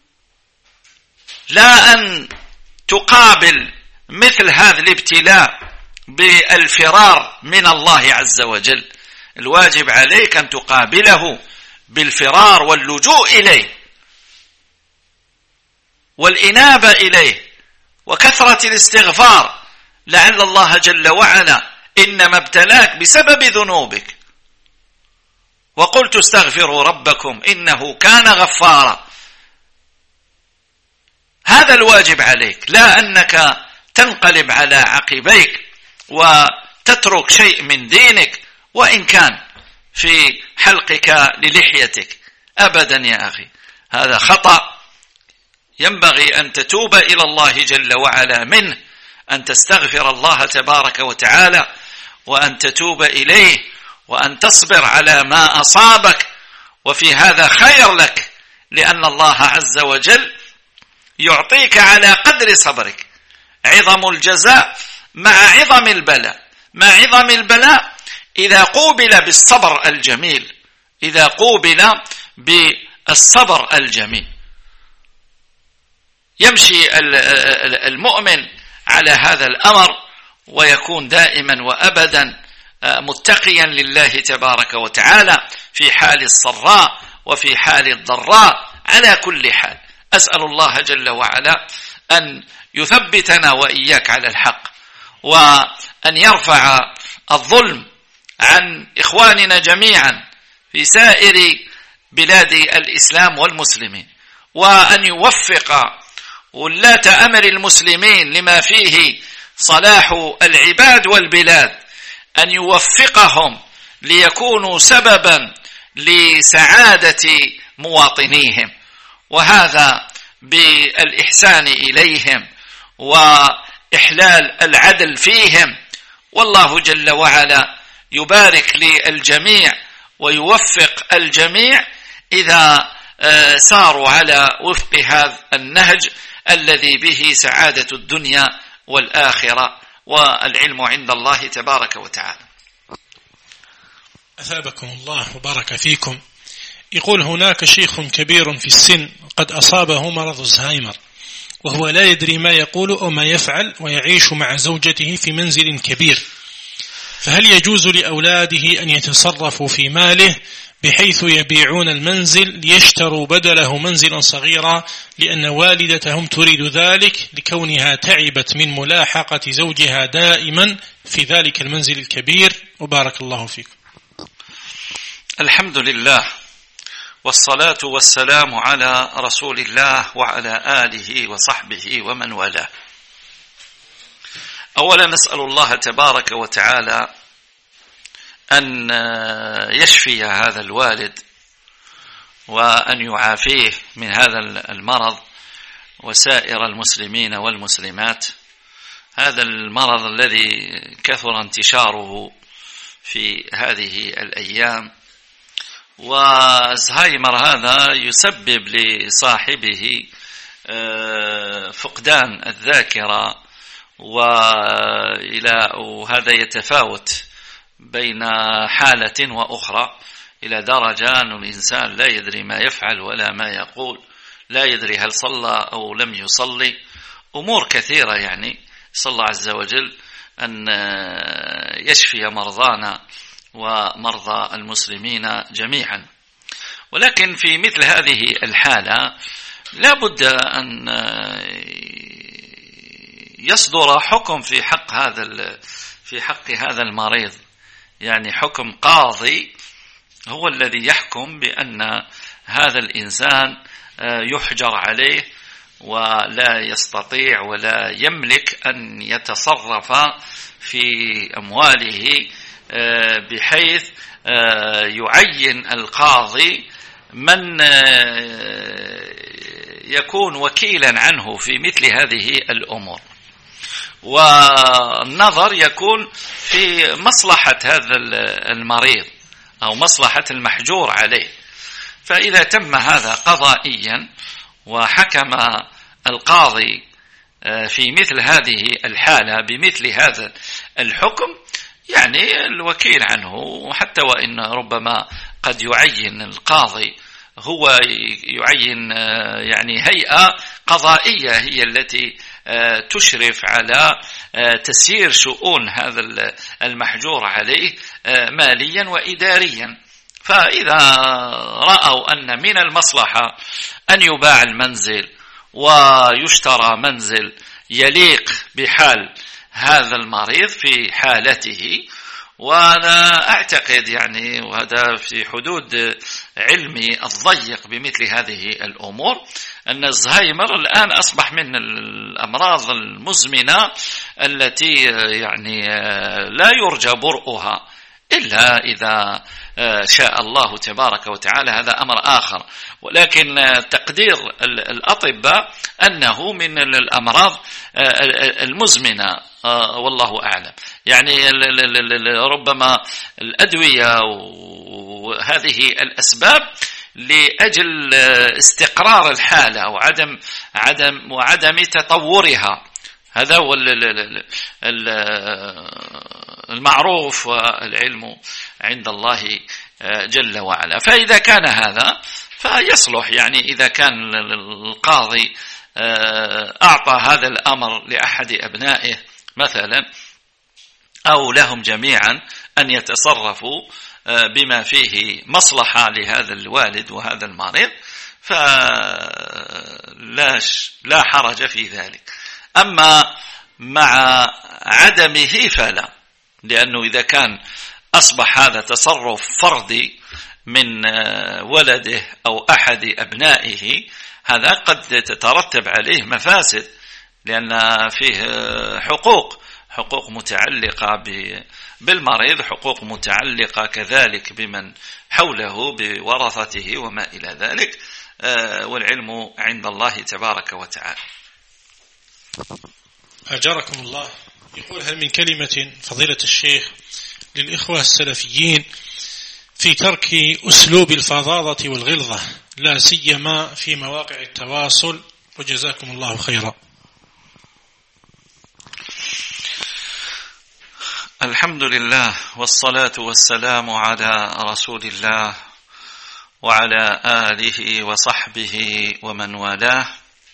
لا أن تقابل مثل هذا الابتلاء بالفرار من الله عز وجل. الواجب عليك أن تقابله بالفرار واللجوء إليه والإنابة إليه وكثرة الاستغفار، لعل الله جل وعلا إنما ابتلاك بسبب ذنوبك. وقلت استغفروا ربكم إنه كان غفارا. هذا الواجب عليك، لا أنك تنقلب على عقبيك وتترك شيء من دينك وإن كان في حلقك للحيتك. أبدا يا أخي، هذا خطأ، ينبغي أن تتوب إلى الله جل وعلا منه، أن تستغفر الله تبارك وتعالى، وأن تتوب إليه، وأن تصبر على ما أصابك، وفي هذا خير لك، لأن الله عز وجل يعطيك على قدر صبرك. عظم الجزاء مع عظم البلاء. مع عظم البلاء إذا قوبل بالصبر الجميل، إذا قوبل بالصبر الجميل. يمشي المؤمن على هذا الأمر ويكون دائما وأبدا متقيا لله تبارك وتعالى في حال الصراء وفي حال الضراء، على كل حال. أسأل الله جل وعلا أن يثبتنا وإياك على الحق، وأن يرفع الظلم عن إخواننا جميعا في سائر بلاد الإسلام والمسلمين، وأن يوفق ولاة أمر المسلمين لما فيه صلاح العباد والبلاد، أن يوفقهم ليكونوا سببا لسعادة مواطنيهم، وهذا بالإحسان إليهم وإحلال العدل فيهم. والله جل وعلا يبارك للجميع ويوفق الجميع إذا ساروا على وفق هذا النهج الذي به سعادة الدنيا والآخرة، والعلم عند الله تبارك وتعالى. أثابكم الله وبارك فيكم. يقول هناك شيخ كبير في السن قد أصابه مرض الزهايمر، وهو لا يدري ما يقول أو ما يفعل، ويعيش مع زوجته في منزل كبير، فهل يجوز لأولاده أن يتصرفوا في ماله بحيث يبيعون المنزل ليشتروا بدله منزلا صغيرا، لأن والدتهم تريد ذلك لكونها تعبت من ملاحقة زوجها دائما في ذلك المنزل الكبير؟ وبارك الله فيكم. الحمد لله، والصلاة والسلام على رسول الله وعلى آله وصحبه ومن والاه. أولا نسأل الله تبارك وتعالى أن يشفي هذا الوالد وأن يعافيه من هذا المرض وسائر المسلمين والمسلمات. هذا المرض الذي كثر انتشاره في هذه الأيام، والزهايمر هذا يسبب لصاحبه فقدان الذاكرة، وهذا يتفاوت بين حالة وأخرى، إلى درجة أن الإنسان لا يدري ما يفعل ولا ما يقول، لا يدري هل صلى أو لم يصلي، أمور كثيرة. يعني صلى الله عز وجل أن يشفي مرضانا ومرضى المسلمين جميعا. ولكن في مثل هذه الحالة لا بد أن يصدر حكم في حق هذا في حق هذا المريض، يعني حكم قاضي هو الذي يحكم بأن هذا الإنسان يحجر عليه ولا يستطيع ولا يملك أن يتصرف في أمواله، بحيث يعين القاضي من يكون وكيلا عنه في مثل هذه الأمور، والنظر يكون في مصلحة هذا المريض أو مصلحة المحجور عليه. فإذا تم هذا قضائيا وحكم القاضي في مثل هذه الحالة بمثل هذا الحكم، يعني الوكيل عنه، حتى وإن ربما قد يعين القاضي هو يعين يعني هيئة قضائية هي التي تشرف على تسيير شؤون هذا المحجور عليه ماليا وإداريا. فإذا رأوا أن من المصلحة أن يباع المنزل ويشترى منزل يليق بحال هذا المريض في حالته، وأنا أعتقد يعني، وهذا في حدود علمي الضيق بمثل هذه الأمور، أن الزهايمر الآن أصبح من الأمراض المزمنة التي يعني لا يرجى برؤها إلا إذا شاء الله تبارك وتعالى، هذا أمر آخر. ولكن تقدير الأطباء أنه من الأمراض المزمنة والله أعلم. يعني ربما الأدوية وهذه الأسباب لأجل استقرار الحالة وعدم عدم وعدم تطورها، هذا هو المعروف والعلم عند الله جل وعلا. فإذا كان هذا فيصلح، يعني إذا كان القاضي أعطى هذا الأمر لأحد أبنائه مثلا أو لهم جميعا أن يتصرفوا بما فيه مصلحة لهذا الوالد وهذا المريض، فلا لا حرج في ذلك. أما مع عدمه فلا، لأنه إذا كان أصبح هذا تصرف فردي من ولده أو أحد أبنائه، هذا قد تترتب عليه مفاسد، لأن فيه حقوق حقوق متعلقة بالمريض، حقوق متعلقة كذلك بمن حوله بورثته وما إلى ذلك، والعلم عند الله تبارك وتعالى. أجركم الله. يقول: هل من كلمة فضيلة الشيخ للإخوة السلفيين في ترك أسلوب الفظاظة والغلظة لا سيما في مواقع التواصل، وجزاكم الله خيرا؟ الحمد لله والصلاة والسلام على رسول الله وعلى آله وصحبه ومن والاه.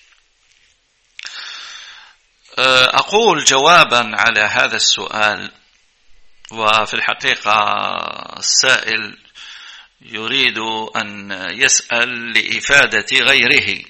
أقول جوابا على هذا السؤال، وفي الحقيقة السائل يريد أن يسأل لإفادة غيره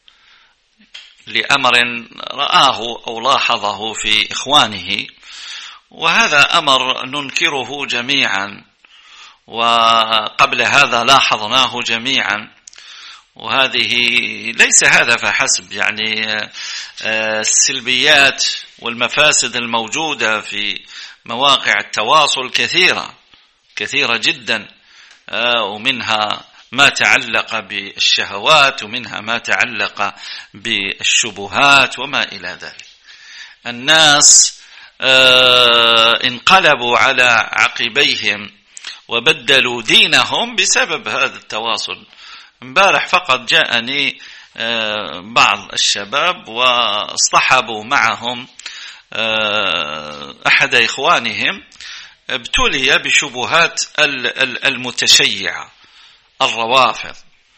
لأمر رآه أو لاحظه في إخوانه، وهذا أمر ننكره جميعا، وقبل هذا لاحظناه جميعا. وهذه ليس هذا فحسب، يعني السلبيات والمفاسد الموجودة في مواقع التواصل كثيرة كثيرة جدا، ومنها ما تعلق بالشهوات، ومنها ما تعلق بالشبهات وما إلى ذلك. الناس انقلبوا على عقبيهم وبدلوا دينهم بسبب هذا التواصل. امبارح فقط جاءني بعض الشباب واصطحبوا معهم أحد إخوانهم ابتلي بشبهات المتشيعة الروافض،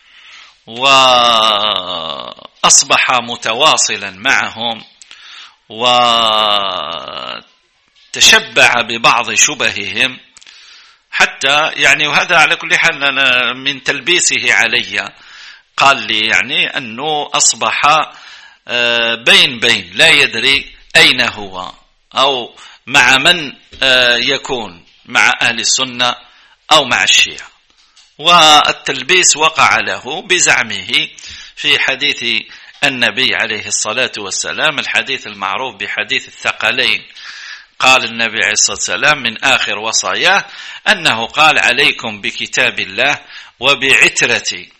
وأصبح متواصلا معهم وتشبع ببعض شبههم، حتى يعني وهذا على كل حال من تلبيسه علي، قال لي يعني أنه أصبح بين بين لا يدري أين هو أو مع من يكون، مع أهل السنة أو مع الشيعة. والتلبيس وقع له بزعمه في حديث النبي عليه الصلاة والسلام، الحديث المعروف بحديث الثقلين. قال النبي عليه الصلاة والسلام من آخر وصاياه أنه قال: عليكم بكتاب الله وبعترتي.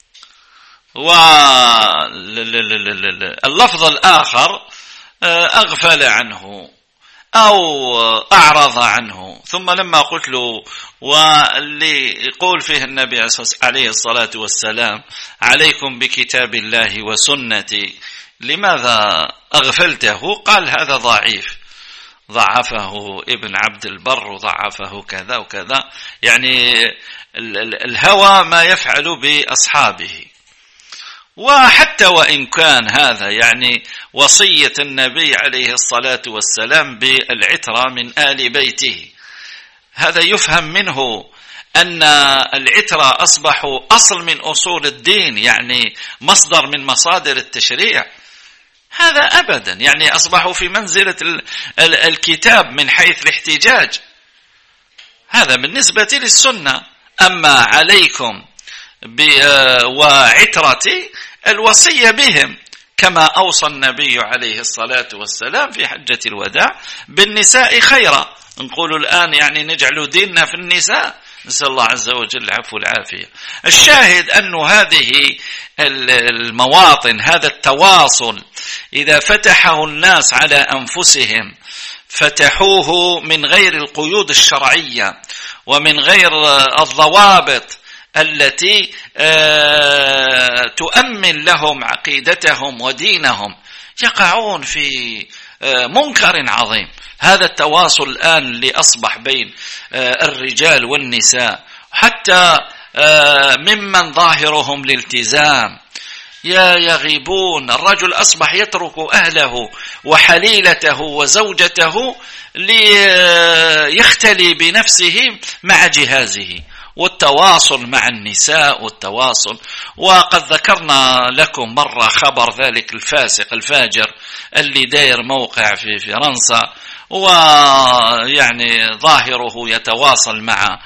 واللفظ الآخر أغفل عنه أو أعرض عنه. ثم لما قلت له واللي يقول فيه النبي عليه الصلاة والسلام عليكم بكتاب الله وسنتي لماذا أغفلته؟ قال هذا ضعيف، ضعفه ابن عبد البر وضعفه كذا وكذا، يعني الهوى ما يفعل بأصحابه. وحتى وإن كان هذا يعني وصية النبي عليه الصلاة والسلام بالعترة من آل بيته، هذا يفهم منه أن العترة أصبحوا أصل من أصول الدين، يعني مصدر من مصادر التشريع. هذا أبدا، يعني أصبحوا في منزلة الكتاب من حيث الاحتجاج. هذا بالنسبة للسنة. أما عليكم وعترتي الوصية بهم، كما أوصى النبي عليه الصلاة والسلام في حجة الوداع بالنساء خيرا. نقول الآن يعني نجعل ديننا في النساء، نسأل الله عز وجل العفو والعافية. الشاهد أن هذه المواطن، هذا التواصل إذا فتحه الناس على أنفسهم فتحوه من غير القيود الشرعية ومن غير الضوابط التي تؤمن لهم عقيدتهم ودينهم، يقعون في منكر عظيم. هذا التواصل الآن اللي أصبح بين الرجال والنساء حتى ممن ظاهرهم الالتزام يغيبون. الرجل أصبح يترك أهله وحليلته وزوجته ليختلي بنفسه مع جهازه. والتواصل مع النساء والتواصل، وقد ذكرنا لكم مرة خبر ذلك الفاسق الفاجر اللي داير موقع في فرنسا، ويعني ظاهره يتواصل مع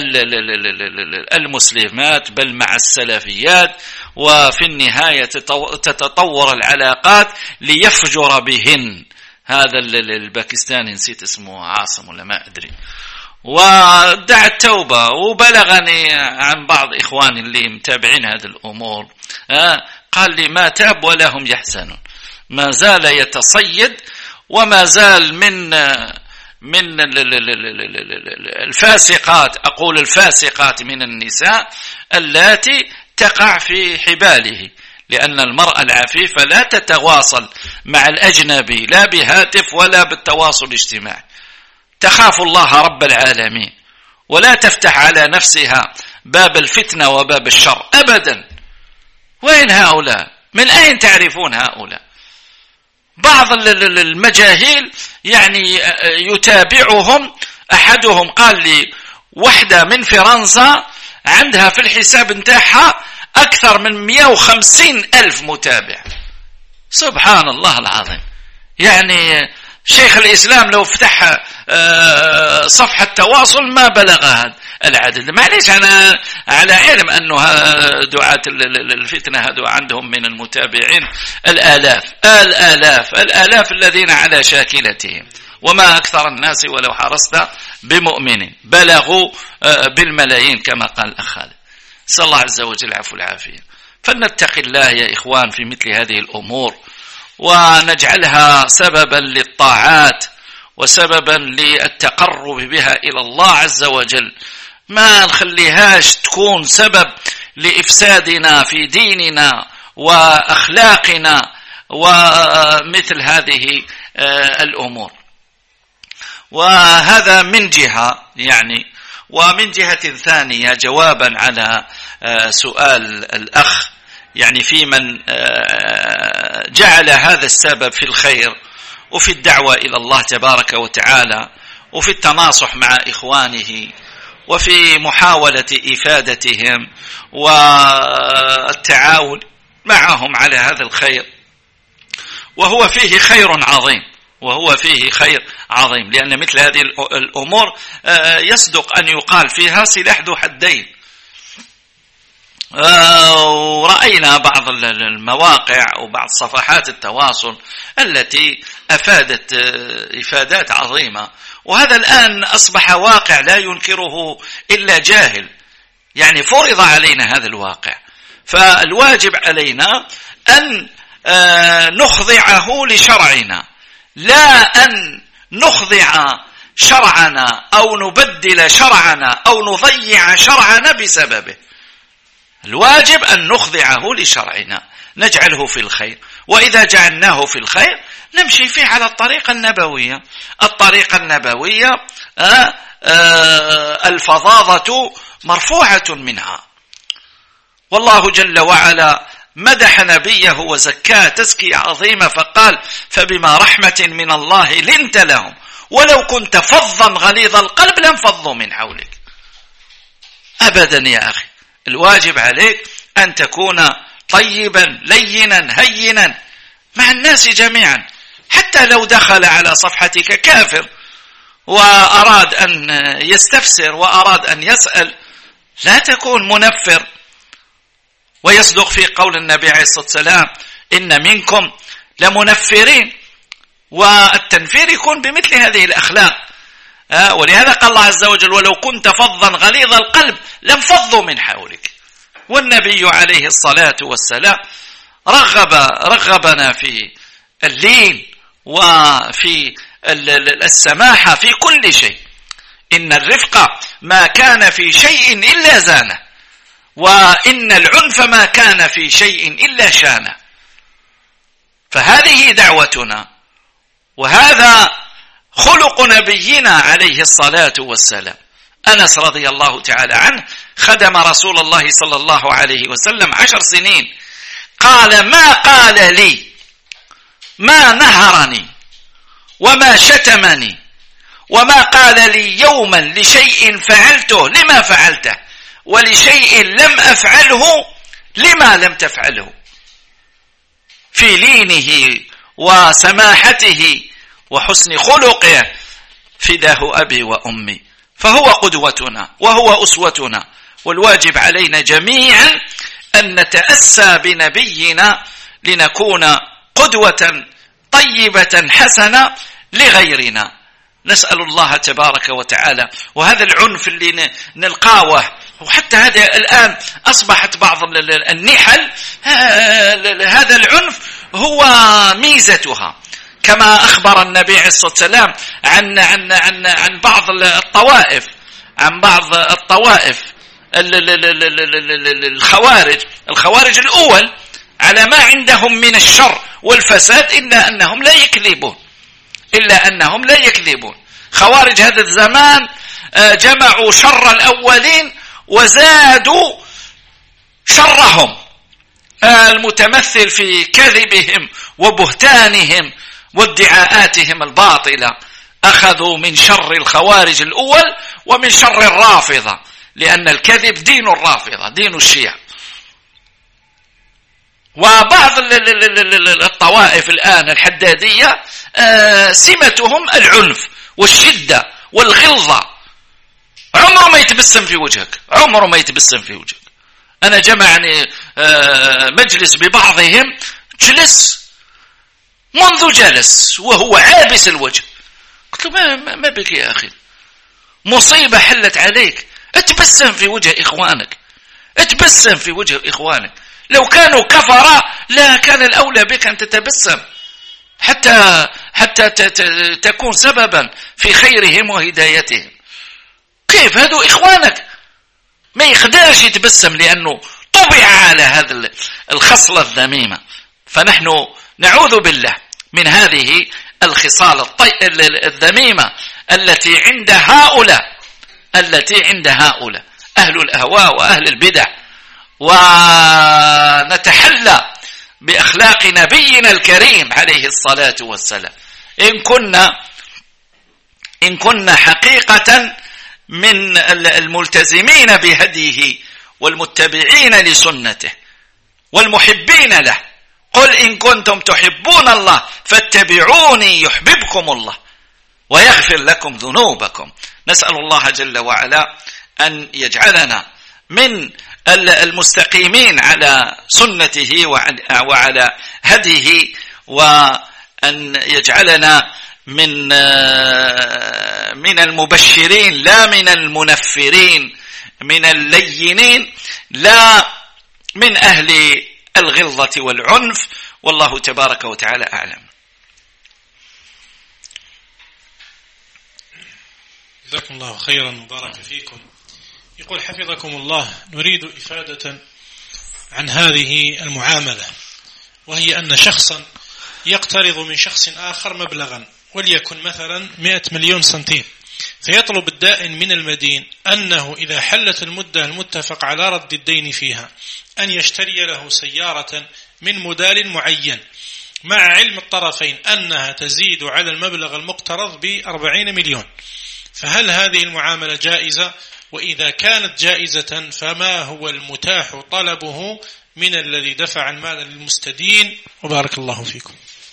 المسلمات بل مع السلفيات، وفي النهاية تتطور العلاقات ليفجر بهن. هذا الباكستاني نسيت اسمه، عاصم ولا ما أدري، ودعا التوبة. وبلغني عن بعض إخواني اللي متابعين هذه الأمور قال لي ما تاب ولا هم يحزنون، ما زال يتصيد وما زال من من الفاسقات، أقول الفاسقات من النساء التي تقع في حباله، لأن المرأة العفيفة لا تتواصل مع الأجنبي لا بهاتف ولا بالتواصل الاجتماعي، تخاف الله رب العالمين ولا تفتح على نفسها باب الفتنة وباب الشر أبدا. وين هؤلاء؟ من أين تعرفون هؤلاء؟ بعض المجاهيل يعني يتابعهم. أحدهم قال لي واحدة من فرنسا عندها في الحساب نتاعها أكثر من مئة وخمسين ألف متابع. سبحان الله العظيم. يعني شيخ الإسلام لو فتح صفحة تواصل ما بلغ هذا العدد. معليش أنا على علم أنه دعاة الفتنة هذو عندهم من المتابعين الآلاف الآلاف الآلاف الذين على شاكلتهم، وما أكثر الناس ولو حرصت بمؤمن، بلغوا بالملايين كما قال الأخ خالد. نسأل الله عز وجل العفو والعافية. فلنتقي الله يا إخوان في مثل هذه الأمور ونجعلها سببا للطاعات وسببا للتقرب بها إلى الله عز وجل، ما نخليهاش تكون سبب لإفسادنا في ديننا وأخلاقنا ومثل هذه الأمور. وهذا من جهة يعني. ومن جهة ثانية جوابا على سؤال الأخ، يعني في من جعل هذا السبب في الخير وفي الدعوة إلى الله تبارك وتعالى وفي التناصح مع إخوانه وفي محاولة إفادتهم والتعاون معهم على هذا الخير، وهو فيه خير عظيم وهو فيه خير عظيم لأن مثل هذه الأمور يصدق أن يقال فيها سلاح ذو حدين. ورأينا بعض المواقع وبعض صفحات التواصل التي أفادت إفادات عظيمة، وهذا الآن أصبح واقع لا ينكره إلا جاهل. يعني فرض علينا هذا الواقع، فالواجب علينا أن نخضعه لشرعنا، لا أن نخضع شرعنا أو نبدل شرعنا أو نضيع شرعنا بسببه. الواجب أن نخضعه لشرعنا، نجعله في الخير، وإذا جعلناه في الخير نمشي فيه على الطريقة النبوية. الطريقة النبوية آآ آآ الفظاظة مرفوعة منها، والله جل وعلا مدح نبيه وزكاه تزكية عظيمة فقال فبما رحمة من الله لنت لهم ولو كنت فظا غليظ القلب لانفضوا من حولك. أبدا يا أخي، الواجب عليك أن تكون طيبا لينا هينا مع الناس جميعا، حتى لو دخل على صفحتك كافر وأراد أن يستفسر وأراد أن يسأل لا تكون منفر. ويصدق في قول النبي عليه الصلاة والسلام إن منكم لمنفرين، والتنفير يكون بمثل هذه الأخلاق. ولهذا قال الله عز وجل: ولو كنت فظا غليظ القلب لانفضوا من حولك. والنبي عليه الصلاة والسلام رغب رغبنا في اللين وفي السماحة في كل شيء. إن الرفق ما كان في شيء إلا زانه، وإن العنف ما كان في شيء إلا شانه. فهذه دعوتنا، وهذا خلق نبينا عليه الصلاة والسلام. أنس رضي الله تعالى عنه خدم رسول الله صلى الله عليه وسلم عشر سنين، قال: ما قال لي، ما نهرني، وما شتمني، وما قال لي يوما لشيء فعلته لما فعلته، ولشيء لم أفعله لما لم تفعله. في لينه وسماحته وحسن خلقه فداه أبي وأمي. فهو قدوتنا وهو أسوتنا، والواجب علينا جميعا أن نتأسى بنبينا لنكون قدوة طيبة حسنة لغيرنا. نسأل الله تبارك وتعالى. وهذا العنف اللي نلقاه، وحتى هذا الآن أصبحت بعض النحل هذا العنف هو ميزتها، كما أخبر النبي عليه الصلاة والسلام عن عن عن عن بعض الطوائف عن بعض الطوائف الخوارج الخوارج الأول على ما عندهم من الشر والفساد إلا أنهم لا يكذبون إلا أنهم لا يكذبون. خوارج هذا الزمان جمعوا شر الأولين وزادوا شرهم المتمثل في كذبهم وبهتانهم وادعاءاتهم الباطلة. أخذوا من شر الخوارج الأول ومن شر الرافضة، لأن الكذب دين الرافضة، دين الشيعة. وبعض الطوائف الآن الحدادية سمتهم العنف والشدة والغلظة. عمره ما يتبسم في وجهك، عمره ما يتبسم في وجهك. أنا جمعني مجلس ببعضهم، جلس منذ جلس وهو عابس الوجه. قلت له: ما, ما بك يا أخي، مصيبة حلت عليك، اتبسم في وجه إخوانك، اتبسم في وجه إخوانك. لو كانوا كفرا لا كان الأولى بك أن تتبسم حتى حتى تكون سببا في خيرهم وهدايتهم. كيف هذو إخوانك؟ ما يقدرش يتبسم لأنه طبع على هذا الخصلة الذميمة. فنحن نعوذ بالله من هذه الخصال الذميمة التي عند هؤلاء التي عند هؤلاء أهل الأهواء وأهل البدع. ونتحلى بأخلاق نبينا الكريم عليه الصلاة والسلام. إن كنا إن كنا حقيقة من الملتزمين بهديه والمتبعين لسنته والمحبين له. قل إن كنتم تحبون الله فاتبعوني يحببكم الله ويغفر لكم ذنوبكم. نسأل الله جل وعلا أن يجعلنا من المستقيمين على سنته وعلى هديه، وأن يجعلنا من من المبشرين لا من المنفرين، من اللينين لا من أهل الغلظة والعنف. والله تبارك وتعالى أعلم. جزاكم الله خيرا وبارك فيكم. يقول حفظكم الله: نريد إفادة عن هذه المعاملة، وهي أن شخصا يقترض من شخص آخر مبلغا وليكن مثلا مئة مليون سنتيم، فيطلب الدائن من المدين أنه إذا حلت المدة المتفق على رد الدين فيها أن يشتري له سيارة من موديل معين، مع علم الطرفين أنها تزيد على المبلغ المقترض بأربعين مليون. فهل هذه المعاملة جائزة؟ وإذا كانت جائزة فما هو المتاح طلبه من الذي دفع المال للمستدين؟ وبارك الله فيكم.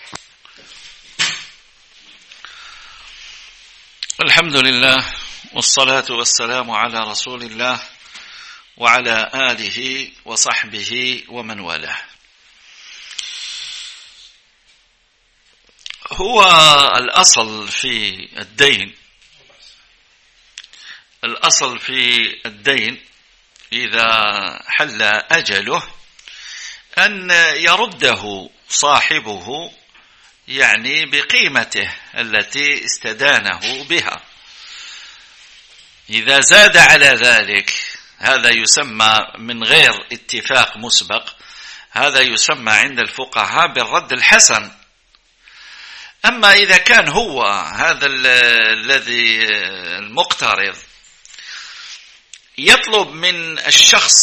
الحمد لله والصلاة والسلام على رسول الله وعلى آله وصحبه ومن والاه. هو الأصل في الدين الأصل في الدين إذا حل أجله أن يرده صاحبه يعني بقيمته التي استدانه بها. إذا زاد على ذلك هذا يسمى من غير اتفاق مسبق، هذا يسمى عند الفقهاء بالرد الحسن. أما إذا كان هو هذا الذي المقترض يطلب من الشخص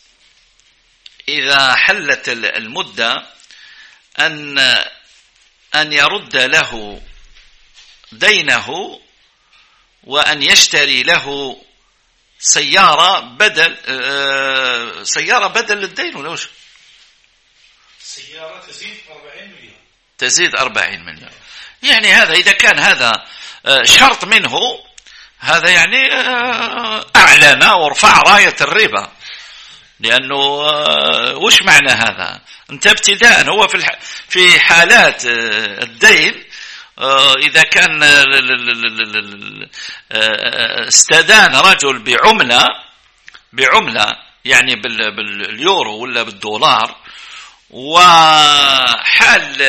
إذا حلت المدة أن أن يرد له دينه وأن يشتري له سيارة بدل سيارة بدل الدين، ولا وش؟ سيارة تزيد أربعين مليون تزيد أربعين مليون. يعني هذا إذا كان هذا شرط منه، هذا يعني أعلن ورفع راية الربا، لأنه وش معنى هذا؟ أنت ابتداء هو في في حالات الدين إذا كان استدان رجل بعملة بعملة يعني باليورو ولا بالدولار، وحال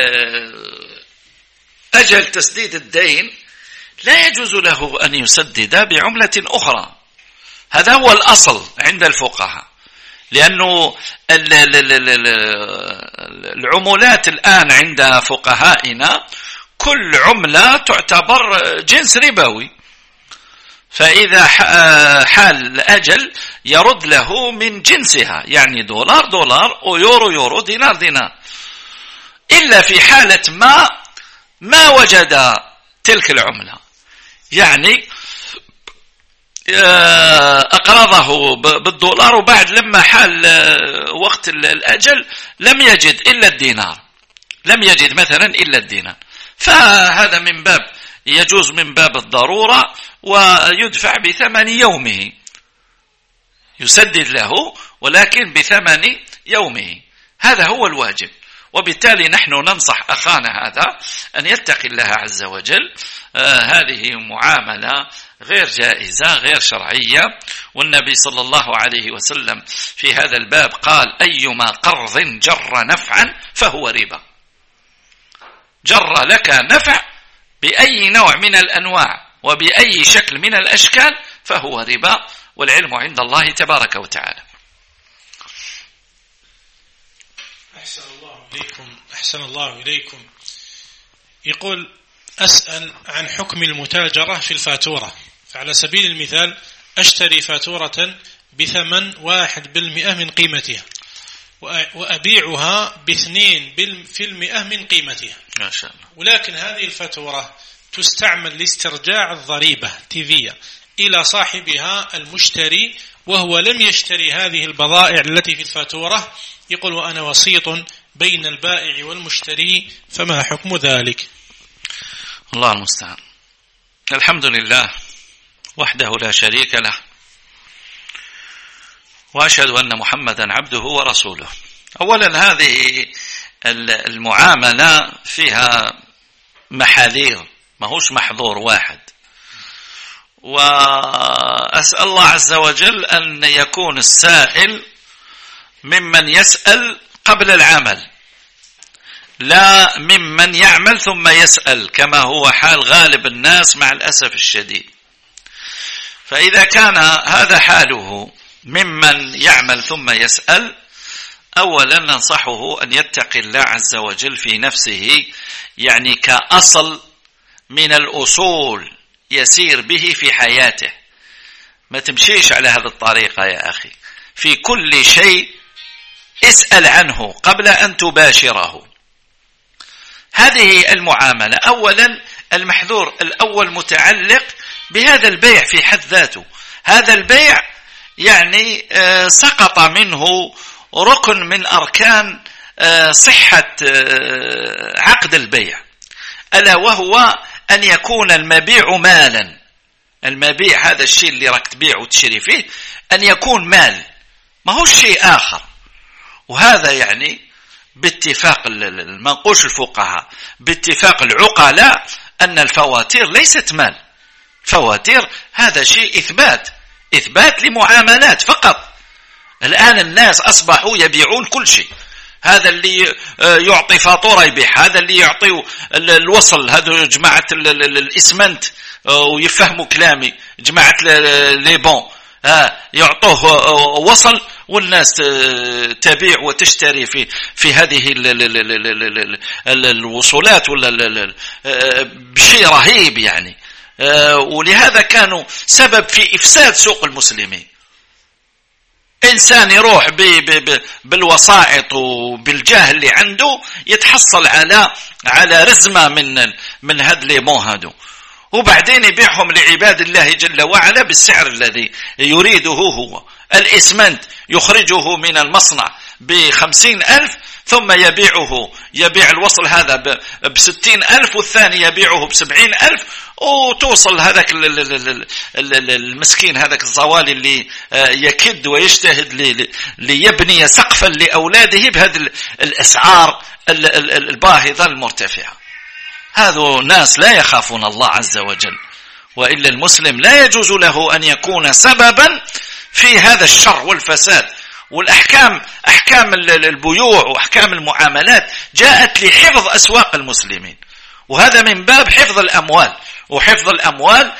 أجل تسديد الدين لا يجوز له أن يسدد بعملة أخرى. هذا هو الأصل عند الفقهاء، لأنه العملات الآن عند فقهائنا كل عملة تعتبر جنس ربوي، فإذا حال الأجل يرد له من جنسها، يعني دولار دولار ويورو يورو دينار دينار، إلا في حالة ما ما وجد تلك العملة، يعني أقرضه بالدولار وبعد لما حال وقت الأجل لم يجد إلا الدينار، لم يجد مثلا إلا الدينار، فهذا من باب يجوز من باب الضرورة، ويدفع بثمن يومه، يسدد له ولكن بثمن يومه، هذا هو الواجب. وبالتالي نحن ننصح أخانا هذا أن يتقي الله عز وجل. آه هذه معاملة غير جائزة غير شرعية، والنبي صلى الله عليه وسلم في هذا الباب قال: أيما قرض جر نفعا فهو ربا. جر لك نفع بأي نوع من الأنواع وبأي شكل من الأشكال فهو ربا، والعلم عند الله تبارك وتعالى. أحسن الله إليكم أحسن الله إليكم. يقول: أسأل عن حكم المتاجرة في الفاتورة. فعلى سبيل المثال أشتري فاتورة بثمن واحد بالمئة من قيمتها وأبيعها باثنين في المئة من قيمتها، ما شاء الله. ولكن هذه الفاتورة تستعمل لاسترجاع الضريبة تيفية إلى صاحبها المشتري، وهو لم يشتري هذه البضائع التي في الفاتورة. يقول: وأنا وسيط بين البائع والمشتري، فما حكم ذلك؟ الله المستعان. الحمد لله وحده لا شريك له، وأشهد أن محمدا عبده ورسوله. أولا هذه المعاملة فيها محاذير، ما هوش محظور واحد، وأسأل الله عز وجل أن يكون السائل ممن يسأل قبل العمل، لا ممن يعمل ثم يسأل كما هو حال غالب الناس مع الأسف الشديد. فإذا كان هذا حاله ممن يعمل ثم يسأل، أولا ننصحه أن يتقي الله عز وجل في نفسه، يعني كأصل من الأصول يسير به في حياته. ما تمشيش على هذه الطريقة يا أخي، في كل شيء اسأل عنه قبل أن تباشره. هذه المعاملة. أولا المحذور الأول متعلق بهذا البيع في حد ذاته. هذا البيع يعني سقط منه ركن من أركان صحة عقد البيع، ألا وهو أن يكون المبيع مالا. المبيع هذا الشيء اللي راك تبيع وتشتري فيه أن يكون مال، ما هو شيء آخر. وهذا يعني باتفاق ما نقولش الفقهاء، باتفاق العقلاء أن الفواتير ليست مال. فواتير هذا شيء إثبات إثبات لمعاملات فقط. الآن الناس أصبحوا يبيعون كل شيء، هذا اللي يعطي فاتورة يبيع، هذا اللي يعطي الوصل، هذا جماعة الإسمنت ويفهموا كلامي، جماعة ليبون يعطوه وصل، والناس تبيع وتشتري في في هذه الوصولات ولا بشيء رهيب يعني. ولهذا كانوا سبب في إفساد سوق المسلمين. إنسان يروح بالوسائط وبالجاه اللي عنده يتحصل على على رزمة من من هاد ليمون هادو، وبعدين يبيعهم لعباد الله جل وعلا بالسعر الذي يريده هو. الإسمنت يخرجه من المصنع بخمسين ألف، ثم يبيعه يبيع الوصل هذا بستين ألف، والثاني يبيعه بسبعين ألف، وتوصل هذاك المسكين هذاك الزوالي اللي يكد ويجتهد ليبني سقفا لأولاده بهذه الأسعار الباهظة المرتفعة. هذو ناس لا يخافون الله عز وجل، وإلا المسلم لا يجوز له أن يكون سببا في هذا الشر والفساد. والأحكام أحكام البيوع وأحكام المعاملات جاءت لحفظ أسواق المسلمين، وهذا من باب حفظ الأموال، وحفظ الأموال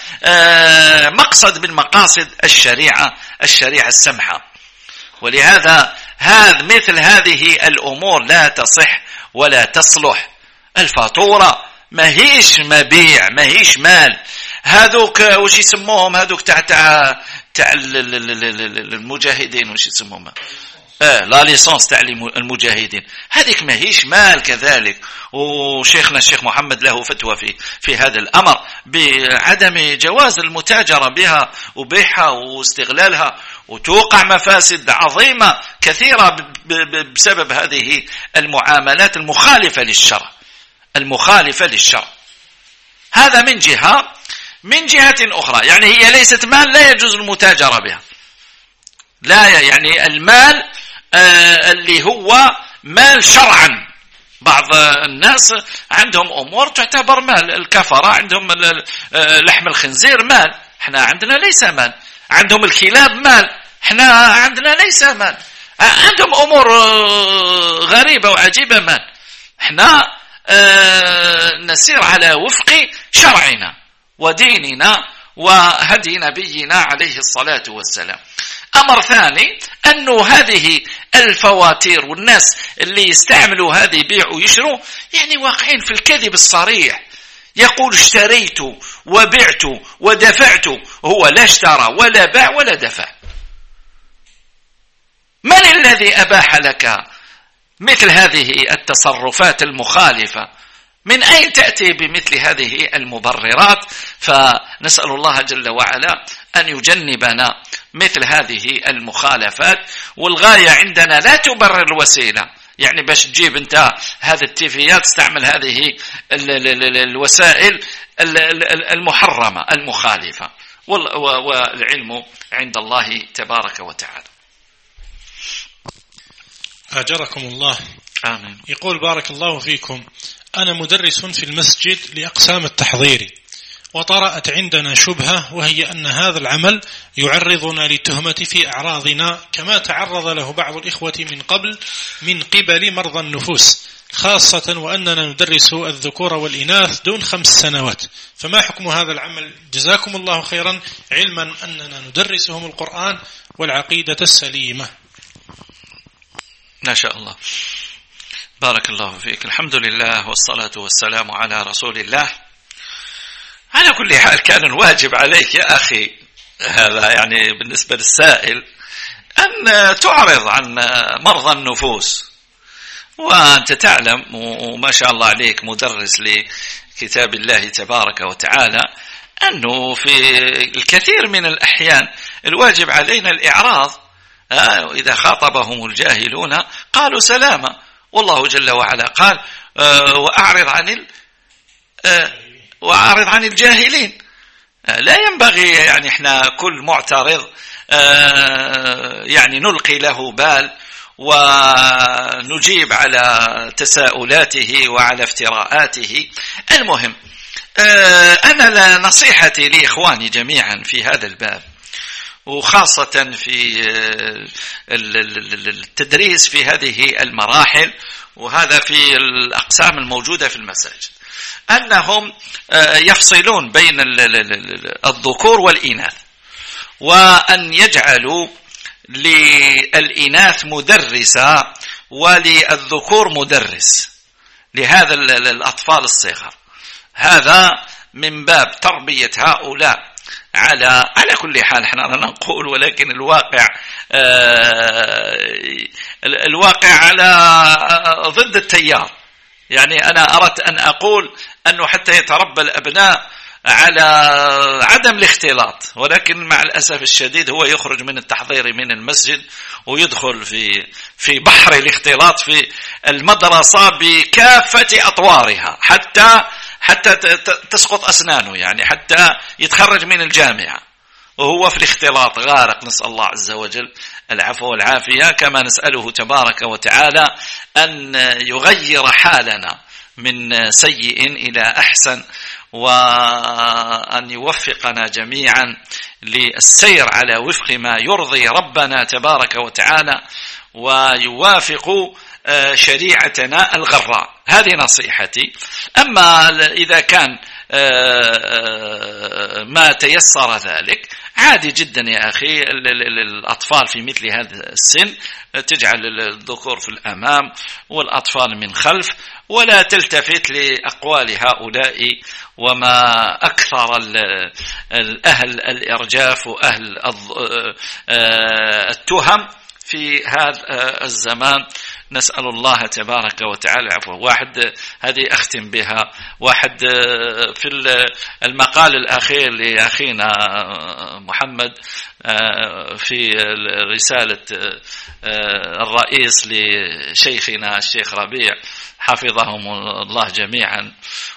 مقصد من مقاصد الشريعة الشريعة السمحة. ولهذا هذا مثل هذه الأمور لا تصح ولا تصلح. الفاتورة ما هيش مبيع، ما هيش مال. هذوك وش يسموهم، هذوك تاع تاع تاع المجاهدين، وش يسموهم اه لا ليسانس تاع المجاهدين، هذيك ما هيش مال كذلك. وشيخنا الشيخ محمد له فتوى في في هذا الأمر بعدم جواز المتاجرة بها وبيعها واستغلالها، وتوقع مفاسد عظيمة كثيرة بسبب هذه المعاملات المخالفة للشرع المخالفة للشرع. هذا من جهة. من جهة أخرى يعني هي ليست مال لا يجوز المتاجرة بها، لا يعني المال آه اللي هو مال شرعا. بعض الناس عندهم أمور تعتبر مال، الكفرة عندهم لحم الخنزير مال، احنا عندنا ليس مال. عندهم الكلاب مال، احنا عندنا ليس مال. عندهم أمور غريبة وعجيبة مال، احنا آه نسير على وفق شرعنا وديننا وهدي نبينا عليه الصلاة والسلام. أمر ثاني أنه هذه الفواتير والناس اللي يستعملوا هذه يبيع ويشروا يعني واقعين في الكذب الصريح. يقول اشتريت وبعت ودفعت، هو لا اشترى ولا باع ولا دفع. من الذي أباح لك مثل هذه التصرفات المخالفة؟ من أين تأتي بمثل هذه المبررات؟ فنسأل الله جل وعلا أن يجنبنا مثل هذه المخالفات. والغاية عندنا لا تبرر الوسيلة، يعني باش تجيب انت هذه التيفيات تستعمل هذه الوسائل المحرمة المخالفة، والعلم عند الله تبارك وتعالى. أجركم الله. آمين. يقول بارك الله فيكم، أنا مدرس في المسجد لأقسام التحضير، وطرأت عندنا شبهة، وهي أن هذا العمل يعرضنا للتهمة في أعراضنا كما تعرض له بعض الإخوة من قبل من قبل مرضى النفوس، خاصة وأننا ندرس الذكور والإناث دون خمس سنوات، فما حكم هذا العمل؟ جزاكم الله خيرا، علما أننا ندرسهم القرآن والعقيدة السليمة. ما شاء الله، بارك الله فيك. الحمد لله والصلاة والسلام على رسول الله. على كل حال كان الواجب عليك يا أخي هذا يعني بالنسبة للسائل أن تعرض عن مرضى النفوس، وأنت تعلم وما شاء الله عليك مدرس لكتاب الله تبارك وتعالى أنه في الكثير من الأحيان الواجب علينا الإعراض. إذا خاطبهم الجاهلون قالوا سلاما، والله جل وعلا قال وأعرض عن ال وأعرض عن الجاهلين. لا ينبغي يعني احنا كل معترض يعني نلقي له بال ونجيب على تساؤلاته وعلى افتراءاته. المهم أنا نصيحتي لإخواني جميعا في هذا الباب، وخاصة في التدريس في هذه المراحل وهذا في الأقسام الموجودة في المساجد، أنهم يفصلون بين الذكور والإناث، وأن يجعلوا للإناث مدرسة وللذكور مدرس لهذا الأطفال الصغار. هذا من باب تربية هؤلاء على على كل حال. احنا نقول ولكن الواقع الواقع على ضد التيار. يعني أنا أردت أن أقول أنه حتى يتربى الأبناء على عدم الاختلاط، ولكن مع الأسف الشديد هو يخرج من التحضير من المسجد ويدخل في في بحر الاختلاط في المدرسة بكافة أطوارها حتى حتى تسقط أسنانه، يعني حتى يتخرج من الجامعة وهو في الاختلاط غارق. نسأل الله عز وجل العفو والعافية، كما نسأله تبارك وتعالى أن يغير حالنا من سيء إلى أحسن، وأن يوفقنا جميعا للسير على وفق ما يرضي ربنا تبارك وتعالى ويوافق شريعتنا الغراء. هذه نصيحتي. أما إذا كان ما تيسر ذلك عادي جدا يا أخي، الأطفال في مثل هذا السن تجعل الذكور في الأمام والأطفال من خلف، ولا تلتفت لأقوال هؤلاء وما أكثر الأهل الإرجاف وأهل التهم في هذا الزمان. نسأل الله تبارك وتعالى العفو. واحد هذه أختم بها، واحد في المقال الأخير لأخينا محمد في رسالة الرئيس لشيخنا الشيخ ربيع حفظهم الله جميعا،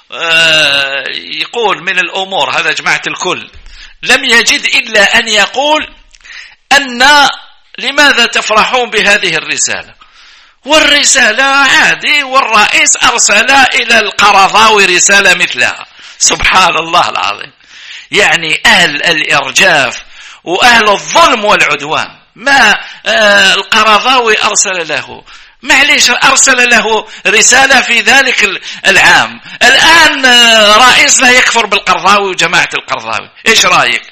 يقول من الأمور، هذا جماعة الكل، لم يجد إلا أن يقول أن لماذا تفرحون بهذه الرسالة؟ والرسالة عادي، والرئيس أرسل إلى القرضاوي رسالة مثلها. سبحان الله العظيم. يعني أهل الإرجاف وأهل الظلم والعدوان ما آه القرضاوي أرسل له، معليش أرسل له رسالة في ذلك العام. الآن آه رئيسنا يكفر بالقرضاوي وجماعة القرضاوي، إيش رأيك؟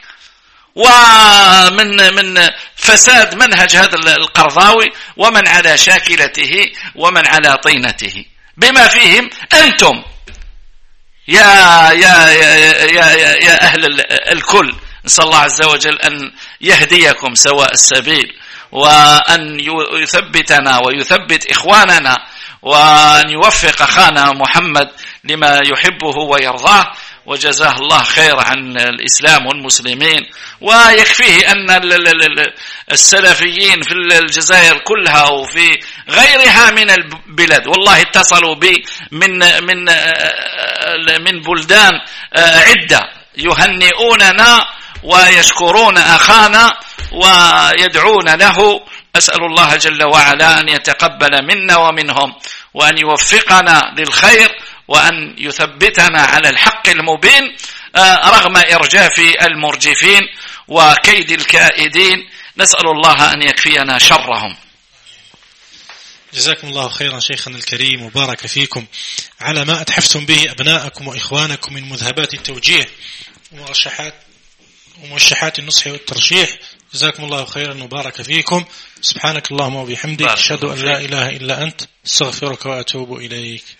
ومن من فساد منهج هذا القرضاوي ومن على شاكلته ومن على طينته بما فيهم أنتم يا يا يا يا, يا أهل الكل. نسأل الله عز وجل أن يهديكم سواء السبيل، وأن يثبتنا ويثبت إخواننا، وأن يوفق أخانا محمد لما يحبه ويرضاه، وجزاه الله خير عن الإسلام والمسلمين. ويكفيه أن السلفيين في الجزائر كلها وفي غيرها من البلاد والله اتصلوا بي من من من بلدان عدة يهنئوننا ويشكرون أخانا ويدعون له. أسأل الله جل وعلا أن يتقبل منا ومنهم، وأن يوفقنا للخير، وأن يثبتنا على الحق المبين رغم إرجاف المرجفين وكيد الكائدين. نسأل الله أن يكفينا شرهم. جزاكم الله خيرا شيخنا الكريم، وبارك فيكم على ما أتحفتم به أبناءكم وإخوانكم من مذهبات التوجيه ومرشحات ومرشحات النصح والترشيح. جزاكم الله خيرا وبارك فيكم. سبحانك اللهم وبحمدك، أشهد أن لا إله إلا أنت، استغفرك وأتوب إليك.